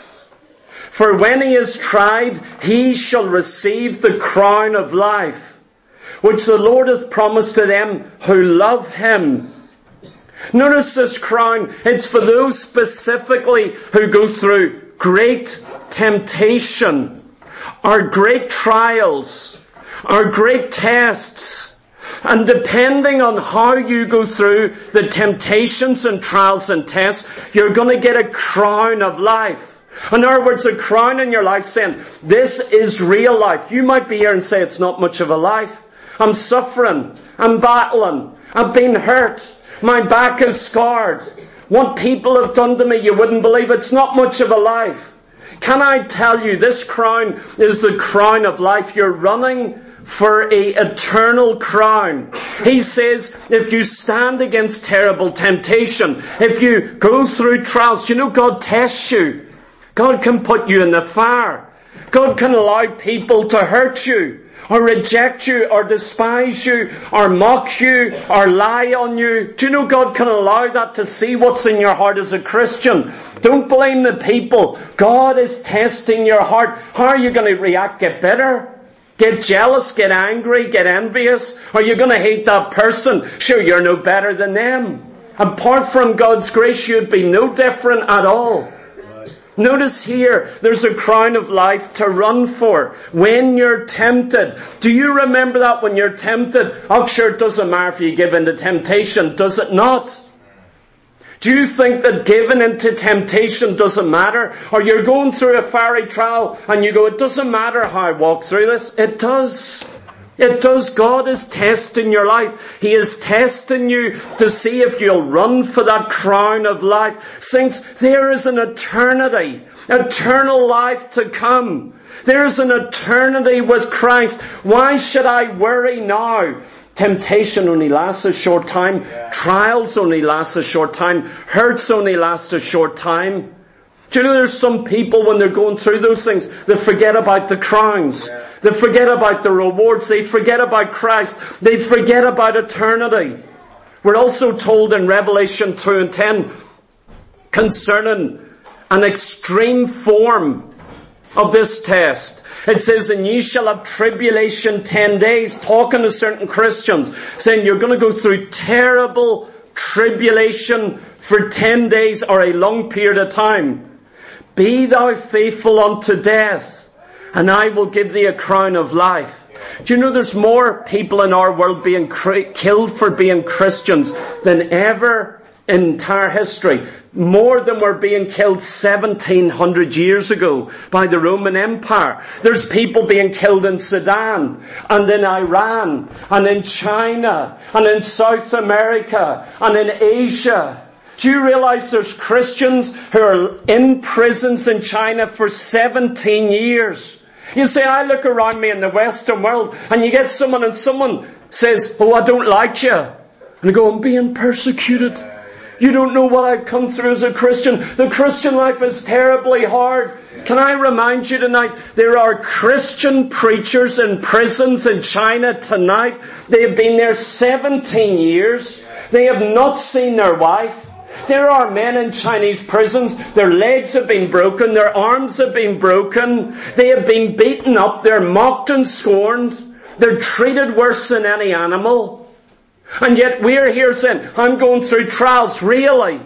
Speaker 1: For when he is tried, he shall receive the crown of life, which the Lord hath promised to them who love him. Notice this crown, it's for those specifically who go through great temptation, or great trials, or great tests. And depending on how you go through the temptations and trials and tests, you're going to get a crown of life. In other words, a crown in your life saying, this is real life. You might be here and say, it's not much of a life. I'm suffering. I'm battling. I've been hurt. My back is scarred. What people have done to me, you wouldn't believe. It's not much of a life. Can I tell you, this crown is the crown of life. You're running for a eternal crown. He says, if you stand against terrible temptation, if you go through trials, you know God tests you. God can put you in the fire. God can allow people to hurt you, or reject you, or despise you, or mock you, or lie on you. Do you know God can allow that to see what's in your heart as a Christian? Don't blame the people. God is testing your heart. How are you going to react? Get bitter? Get jealous, get angry, get envious? Are you going to hate that person? Sure, you're no better than them. Apart from God's grace, you'd be no different at all. Notice here, there's a crown of life to run for when you're tempted. Do you remember that when you're tempted? Oh, sure, it doesn't matter if you give in to temptation, does it not? Do you think that giving into temptation doesn't matter? Or you're going through a fiery trial and you go, it doesn't matter how I walk through this. It does. It does. God is testing your life. He is testing you to see if you'll run for that crown of life. Saints, there is an eternity, eternal life to come. There is an eternity with Christ. Why should I worry now? Temptation only lasts a short time. Yeah. Trials only last a short time. Hurts only last a short time. Do you know there's some people when they're going through those things, they forget about the crowns. Yeah. They forget about the rewards. They forget about Christ. They forget about eternity. We're also told in Revelation two and ten concerning an extreme form of this test. It says, and ye shall have tribulation ten days, talking to certain Christians, saying you're going to go through terrible tribulation for ten days or a long period of time. Be thou faithful unto death, and I will give thee a crown of life. Do you know there's more people in our world being cr- killed for being Christians than ever in entire history? More than were being killed seventeen hundred years ago by the Roman Empire. There's people being killed in Sudan, and in Iran, and in China, and in South America, and in Asia. Do you realize there's Christians who are in prisons in China for seventeen years? You say, I look around me in the Western world, and you get someone, and someone says, oh, I don't like you. And they go, I'm being persecuted. You don't know what I've come through as a Christian. The Christian life is terribly hard. Can I remind you tonight, there are Christian preachers in prisons in China tonight. They have been there seventeen years. They have not seen their wife. There are men in Chinese prisons, their legs have been broken, their arms have been broken. They have been beaten up, they're mocked and scorned. They're treated worse than any animal. And yet we're here saying, I'm going through trials. Really?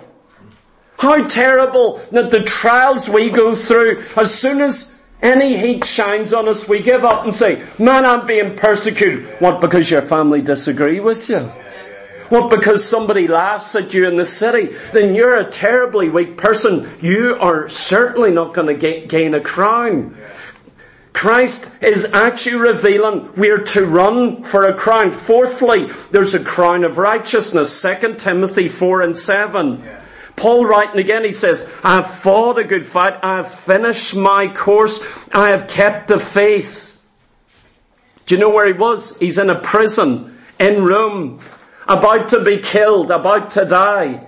Speaker 1: How terrible that the trials we go through, as soon as any heat shines on us, we give up and say, man, I'm being persecuted. What, because your family disagree with you? What, because somebody laughs at you in the city? Then you're a terribly weak person. You are certainly not going to gain a crown. Christ is actually revealing we're to run for a crown. Fourthly, there's a crown of righteousness. Second Timothy four and seven. Paul writing again, he says, I have fought a good fight. I have finished my course. I have kept the faith. Do you know where he was? He's in a prison in Rome, about to be killed, about to die.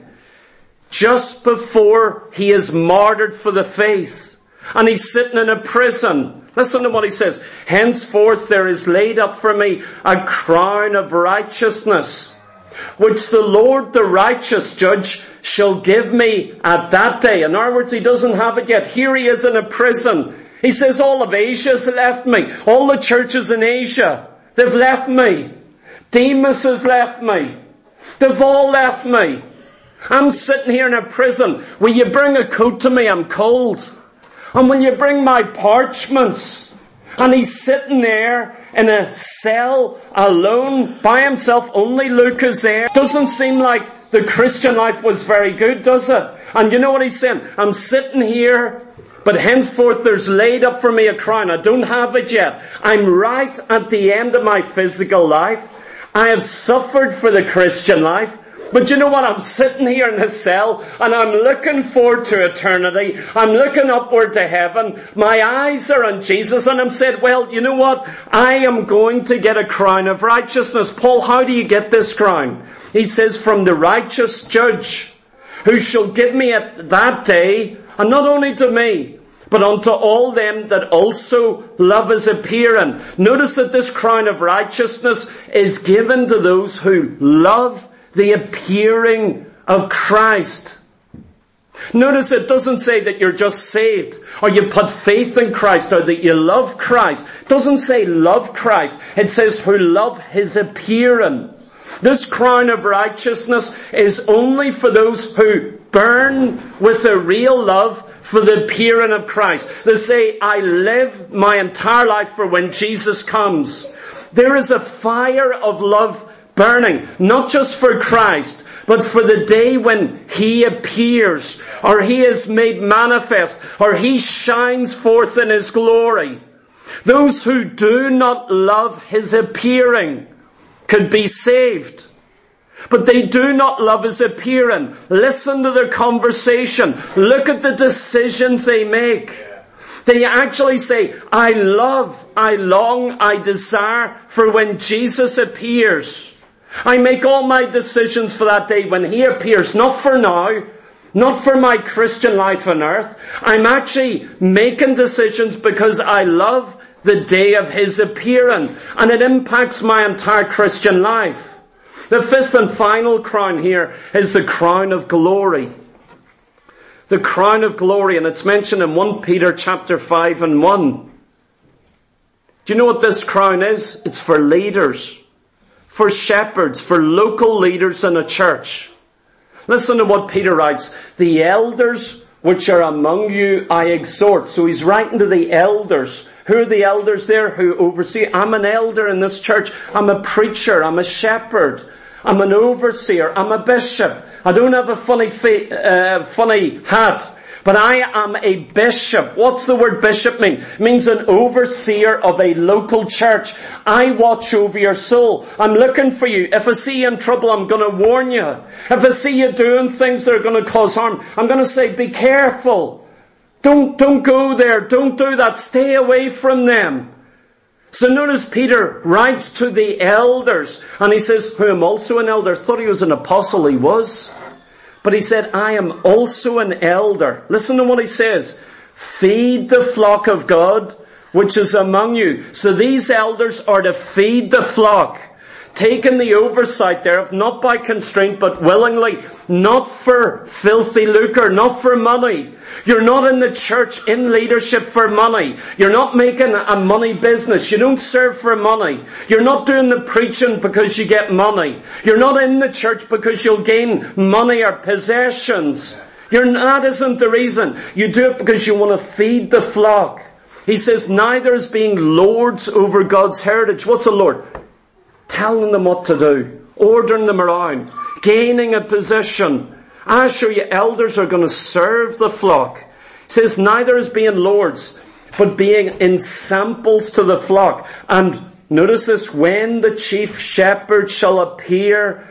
Speaker 1: Just before he is martyred for the faith. And he's sitting in a prison. Listen to what he says. Henceforth there is laid up for me a crown of righteousness, which the Lord, the righteous judge, shall give me at that day. In other words, he doesn't have it yet. Here he is in a prison. He says, all of Asia's left me. All the churches in Asia, they've left me. Demas has left me. They've all left me. I'm sitting here in a prison. Will you bring a coat to me? I'm cold. And will you bring my parchments? And he's sitting there in a cell alone by himself. Only Luke is there. Doesn't seem like the Christian life was very good, does it? And you know what he's saying? I'm sitting here, but henceforth there's laid up for me a crown. I don't have it yet. I'm right at the end of my physical life. I have suffered for the Christian life. But you know what? I'm sitting here in a cell and I'm looking forward to eternity. I'm looking upward to heaven. My eyes are on Jesus and I'm saying, well, you know what? I am going to get a crown of righteousness. Paul, how do you get this crown? He says, from the righteous judge, who shall give me at that day, and not only to me, but unto all them that also love his appearing. Notice that this crown of righteousness is given to those who love the appearing of Christ. Notice it doesn't say that you're just saved, or you put faith in Christ, or that you love Christ. It doesn't say love Christ. It says who love his appearing. This crown of righteousness is only for those who burn with a real love for the appearing of Christ. They say, I live my entire life for when Jesus comes. There is a fire of love burning, not just for Christ, but for the day when he appears, or he is made manifest, or he shines forth in his glory. Those who do not love his appearing could be saved, but they do not love his appearing. Listen to their conversation. Look at the decisions they make. They actually say, I love, I long, I desire for when Jesus appears. I make all my decisions for that day when he appears, not for now, not for my Christian life on earth. I'm actually making decisions because I love the day of his appearing, and it impacts my entire Christian life. The fifth and final crown here is the crown of glory. The crown of glory, and it's mentioned in First Peter chapter five and one. Do you know what this crown is? It's for leaders, for shepherds, for local leaders in a church. Listen to what Peter writes. The elders which are among you I exhort. So he's writing to the elders. Who are the elders there who oversee? I'm an elder in this church. I'm a preacher. I'm a shepherd. I'm an overseer. I'm a bishop. I don't have a funny fa- uh, funny hat, but I am a bishop. What's the word bishop mean? It means an overseer of a local church. I watch over your soul. I'm looking for you. If I see you in trouble, I'm going to warn you. If I see you doing things that are going to cause harm, I'm going to say, be careful. Don't, don't go there. Don't do that. Stay away from them. So notice Peter writes to the elders, and he says, who am also an elder. Thought he was an apostle. He was. But he said, I am also an elder. Listen to what he says. Feed the flock of God, which is among you. So these elders are to feed the flock, taken the oversight thereof, not by constraint, but willingly, not for filthy lucre, not for money. You're not in the church in leadership for money. You're not making a money business. You don't serve for money. You're not doing the preaching because you get money. You're not in the church because you'll gain money or possessions. You're, that isn't the reason. You do it because you want to feed the flock. He says, neither is being lords over God's heritage. What's a lord? Telling them what to do, ordering them around, gaining a position. I assure you, elders are going to serve the flock. He says, neither is being lords, but being ensamples to the flock. And notice this, when the chief shepherd shall appear,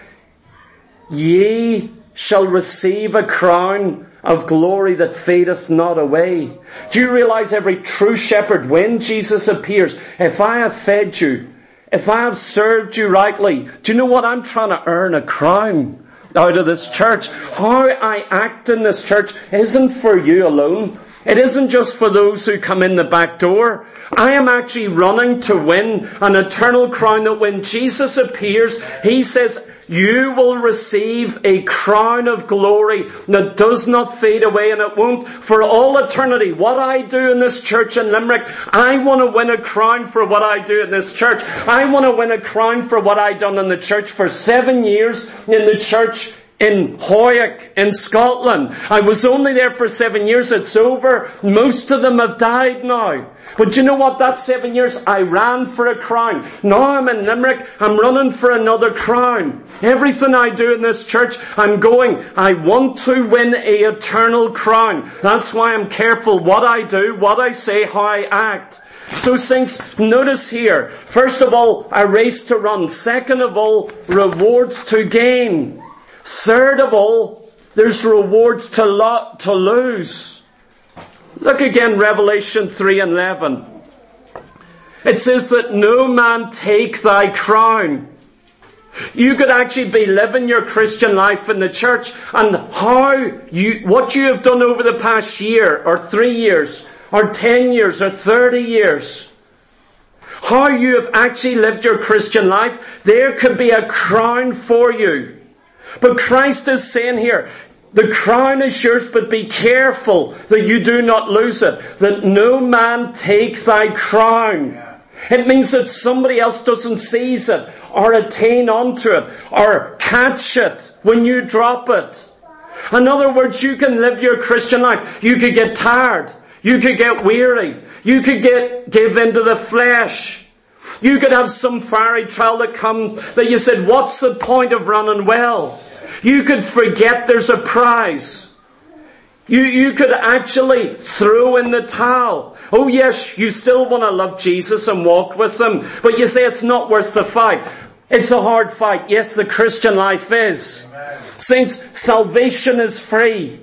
Speaker 1: ye shall receive a crown of glory that fadeth not away. Do you realize every true shepherd, when Jesus appears, if I have fed you, if I have served you rightly, do you know what? I'm trying to earn a crown out of this church. How I act in this church isn't for you alone. It isn't just for those who come in the back door. I am actually running to win an eternal crown that when Jesus appears, He says, you will receive a crown of glory that does not fade away, and it won't for all eternity. What I do in this church in Limerick, I want to win a crown for what I do in this church. I want to win a crown for what I done in the church for seven years in the church in Hoyok in Scotland. I was only there for seven years. It's over. Most of them have died now. But you know what? That seven years I ran for a crown. Now I'm in Limerick. I'm running for another crown. Everything I do in this church, I'm going, I want to win a eternal crown. That's why I'm careful what I do, what I say, how I act. So saints, notice here, first of all, a race to run. Second of all, rewards to gain. Third of all, there's rewards to lo- to lose. Look again, Revelation three and eleven. It says that no man take thy crown. You could actually be living your Christian life in the church, and how you, what you have done over the past year, or three years, or ten years, or thirty years, how you have actually lived your Christian life, there could be a crown for you. But Christ is saying here, the crown is yours, but be careful that you do not lose it. That no man take thy crown. It means that somebody else doesn't seize it, or attain onto it, or catch it when you drop it. In other words, you can live your Christian life. You could get tired. You could get weary. You could get give into the flesh. You could have some fiery trial that comes that you said, what's the point of running well? You could forget there's a prize. You, you could actually throw in the towel. Oh yes, you still want to love Jesus and walk with Him, but you say it's not worth the fight. It's a hard fight. Yes, the Christian life is. Amen. Saints, salvation is free.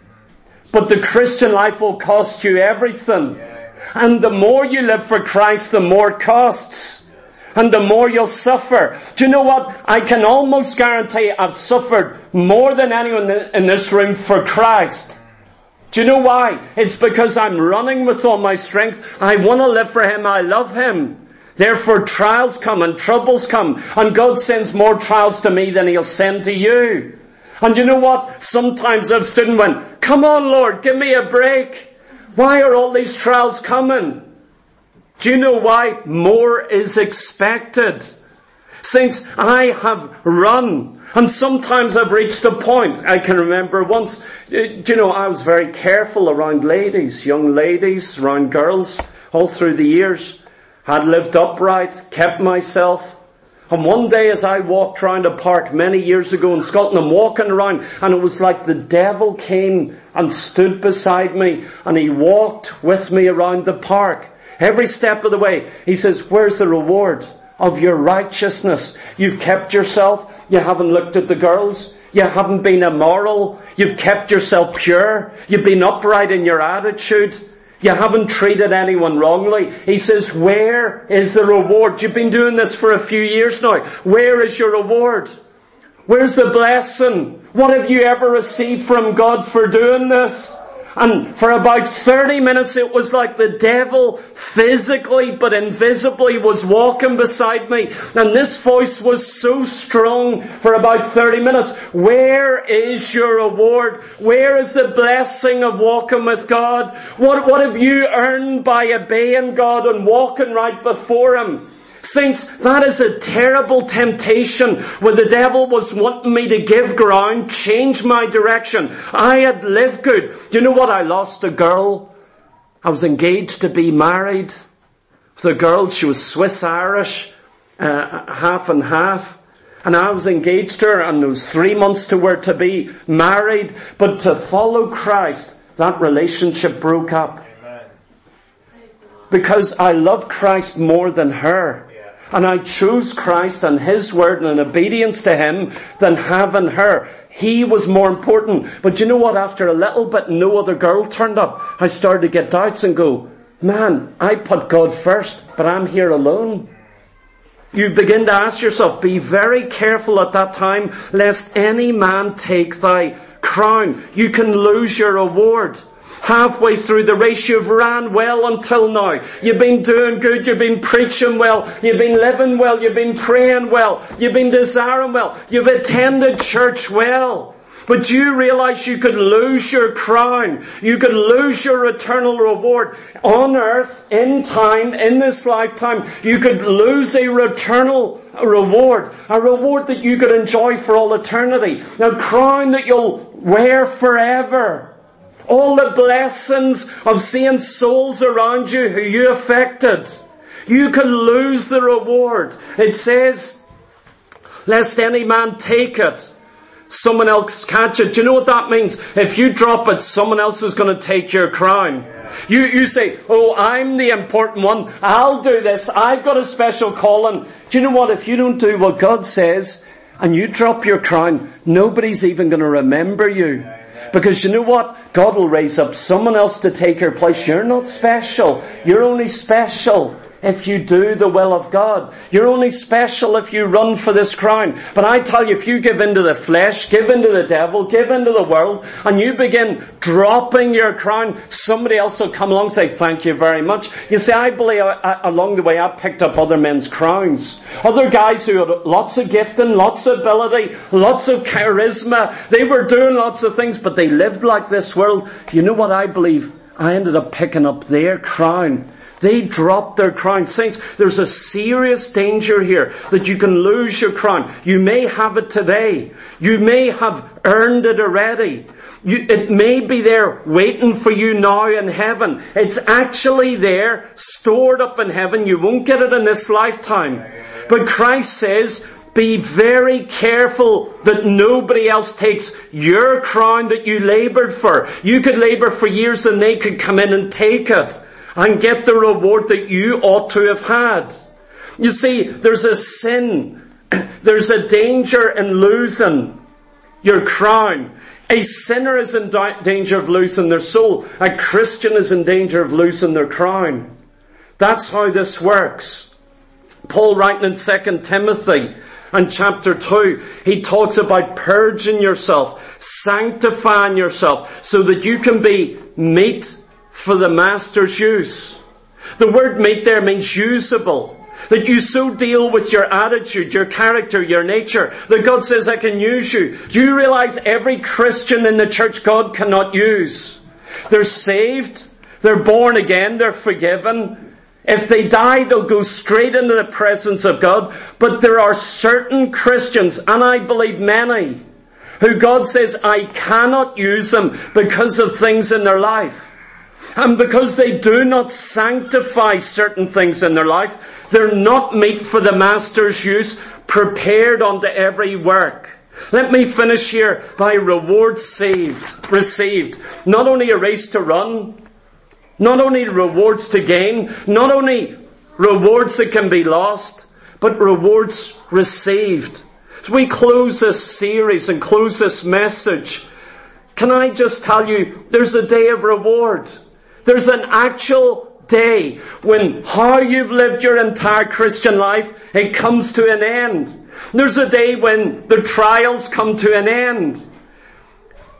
Speaker 1: But the Christian life will cost you everything. Yeah. And the more you live for Christ, the more it costs. And the more you'll suffer. Do you know what? I can almost guarantee I've suffered more than anyone in this room for Christ. Do you know why? It's because I'm running with all my strength. I want to live for Him. I love Him. Therefore trials come and troubles come. And God sends more trials to me than He'll send to you. And you know what? Sometimes I've stood and went, come on Lord, give me a break. Why are all these trials coming? Do you know why? More is expected. Saints, I have run. And sometimes I've reached a point. I can remember once, do you know, I was very careful around ladies, young ladies, around girls, all through the years. Had lived upright, kept myself. And one day as I walked around a park many years ago in Scotland, I'm walking around and it was like the devil came and stood beside me and he walked with me around the park. Every step of the way, he says, where's the reward of your righteousness? You've kept yourself. You haven't looked at the girls. You haven't been immoral. You've kept yourself pure. You've been upright in your attitude. You haven't treated anyone wrongly. He says, where is the reward? You've been doing this for a few years now. Where is your reward? Where's the blessing? What have you ever received from God for doing this? And for about thirty minutes it was like the devil physically but invisibly was walking beside me. And this voice was so strong for about thirty minutes. Where is your reward? Where is the blessing of walking with God? What, what have you earned by obeying God and walking right before Him? Saints, that is a terrible temptation where the devil was wanting me to give ground, change my direction. I had lived good. Do you know what? I lost a girl. I was engaged to be married with a girl. She was Swiss-Irish, uh, half and half. And I was engaged to her, and there was three months to her to be married. But to follow Christ, that relationship broke up. Amen. Because I loved Christ more than her. And I chose Christ and His Word and in obedience to Him than having her. He was more important. But you know what? After a little bit, no other girl turned up. I started to get doubts and go, man, I put God first, but I'm here alone. You begin to ask yourself, be very careful at that time, lest any man take thy crown. You can lose your reward. Halfway through the race, you've ran well until now. You've been doing good. You've been preaching well. You've been living well. You've been praying well. You've been desiring well. You've attended church well. But do you realize you could lose your crown? You could lose your eternal reward on earth, in time, in this lifetime. You could lose a eternal reward. A reward that you could enjoy for all eternity. A crown that you'll wear forever. All the blessings of seeing souls around you who you affected. You could lose the reward. It says, lest any man take it, someone else catch it. Do you know what that means? If you drop it, someone else is going to take your crown. You, you say, oh, I'm the important one. I'll do this. I've got a special calling. Do you know what? If you don't do what God says and you drop your crown, nobody's even going to remember you. Because you know what? God will raise up someone else to take your place. You're not special. You're only special if you do the will of God. You're only special if you run for this crown. But I tell you, if you give into the flesh, give into the devil, give into the world, and you begin dropping your crown, somebody else will come along and say, thank you very much. You see, I believe I, I, along the way I picked up other men's crowns. Other guys who had lots of gifting, lots of ability, lots of charisma. They were doing lots of things, but they lived like this world. You know what I believe? I ended up picking up their crown. They dropped their crown. Saints, there's a serious danger here that you can lose your crown. You may have it today. You may have earned it already. You, it may be there waiting for you now in heaven. It's actually there, stored up in heaven. You won't get it in this lifetime. But Christ says, be very careful that nobody else takes your crown that you labored for. You could labor for years and they could come in and take it and get the reward that you ought to have had. You see, there's a sin. There's a danger in losing your crown. A sinner is in danger of losing their soul. A Christian is in danger of losing their crown. That's how this works. Paul writing in Second Timothy and chapter two, he talks about purging yourself, sanctifying yourself, so that you can be meet for the master's use. The word meet there means usable. That you so deal with your attitude, your character, your nature, that God says, I can use you. Do you realize every Christian in the church God cannot use? They're saved, they're born again, they're forgiven. If they die, they'll go straight into the presence of God. But there are certain Christians, and I believe many, who God says, I cannot use them because of things in their life. And because they do not sanctify certain things in their life, they're not meet for the master's use, prepared unto every work. Let me finish here by rewards saved, received. Not only a race to run, not only rewards to gain, not only rewards that can be lost, but rewards received. As we close this series and close this message, can I just tell you, there's a day of reward. There's an actual day when how you've lived your entire Christian life, it comes to an end. There's a day when the trials come to an end.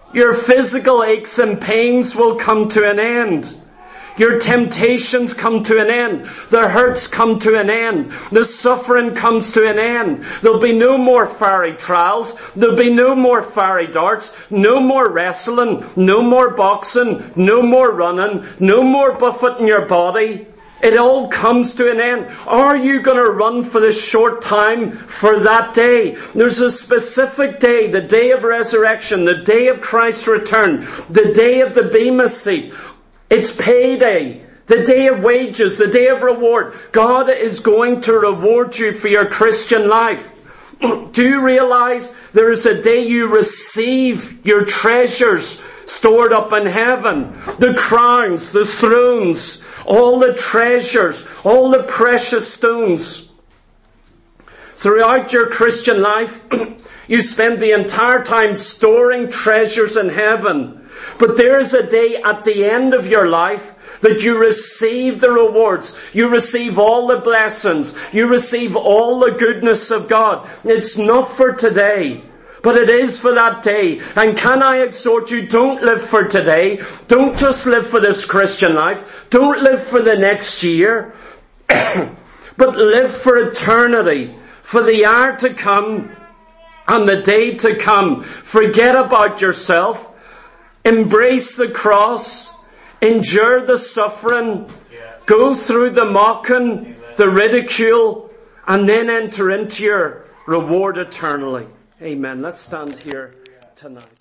Speaker 1: Your physical aches and pains will come to an end. Your temptations come to an end. The hurts come to an end. The suffering comes to an end. There'll be no more fiery trials. There'll be no more fiery darts. No more wrestling. No more boxing. No more running. No more buffeting your body. It all comes to an end. Are you going to run for this short time for that day? There's a specific day, the day of resurrection, the day of Christ's return, the day of the Bema seat. It's payday, the day of wages, the day of reward. God is going to reward you for your Christian life. Do you realize there is a day you receive your treasures stored up in heaven? The crowns, the thrones, all the treasures, all the precious stones. Throughout your Christian life, you spend the entire time storing treasures in heaven. But there is a day at the end of your life that you receive the rewards. You receive all the blessings. You receive all the goodness of God. It's not for today, but it is for that day. And can I exhort you, don't live for today. Don't just live for this Christian life. Don't live for the next year. But live for eternity, for the hour to come and the day to come. Forget about yourself. Embrace the cross, endure the suffering, go through the mocking, the ridicule, and then enter into your reward eternally. Amen. Let's stand here tonight.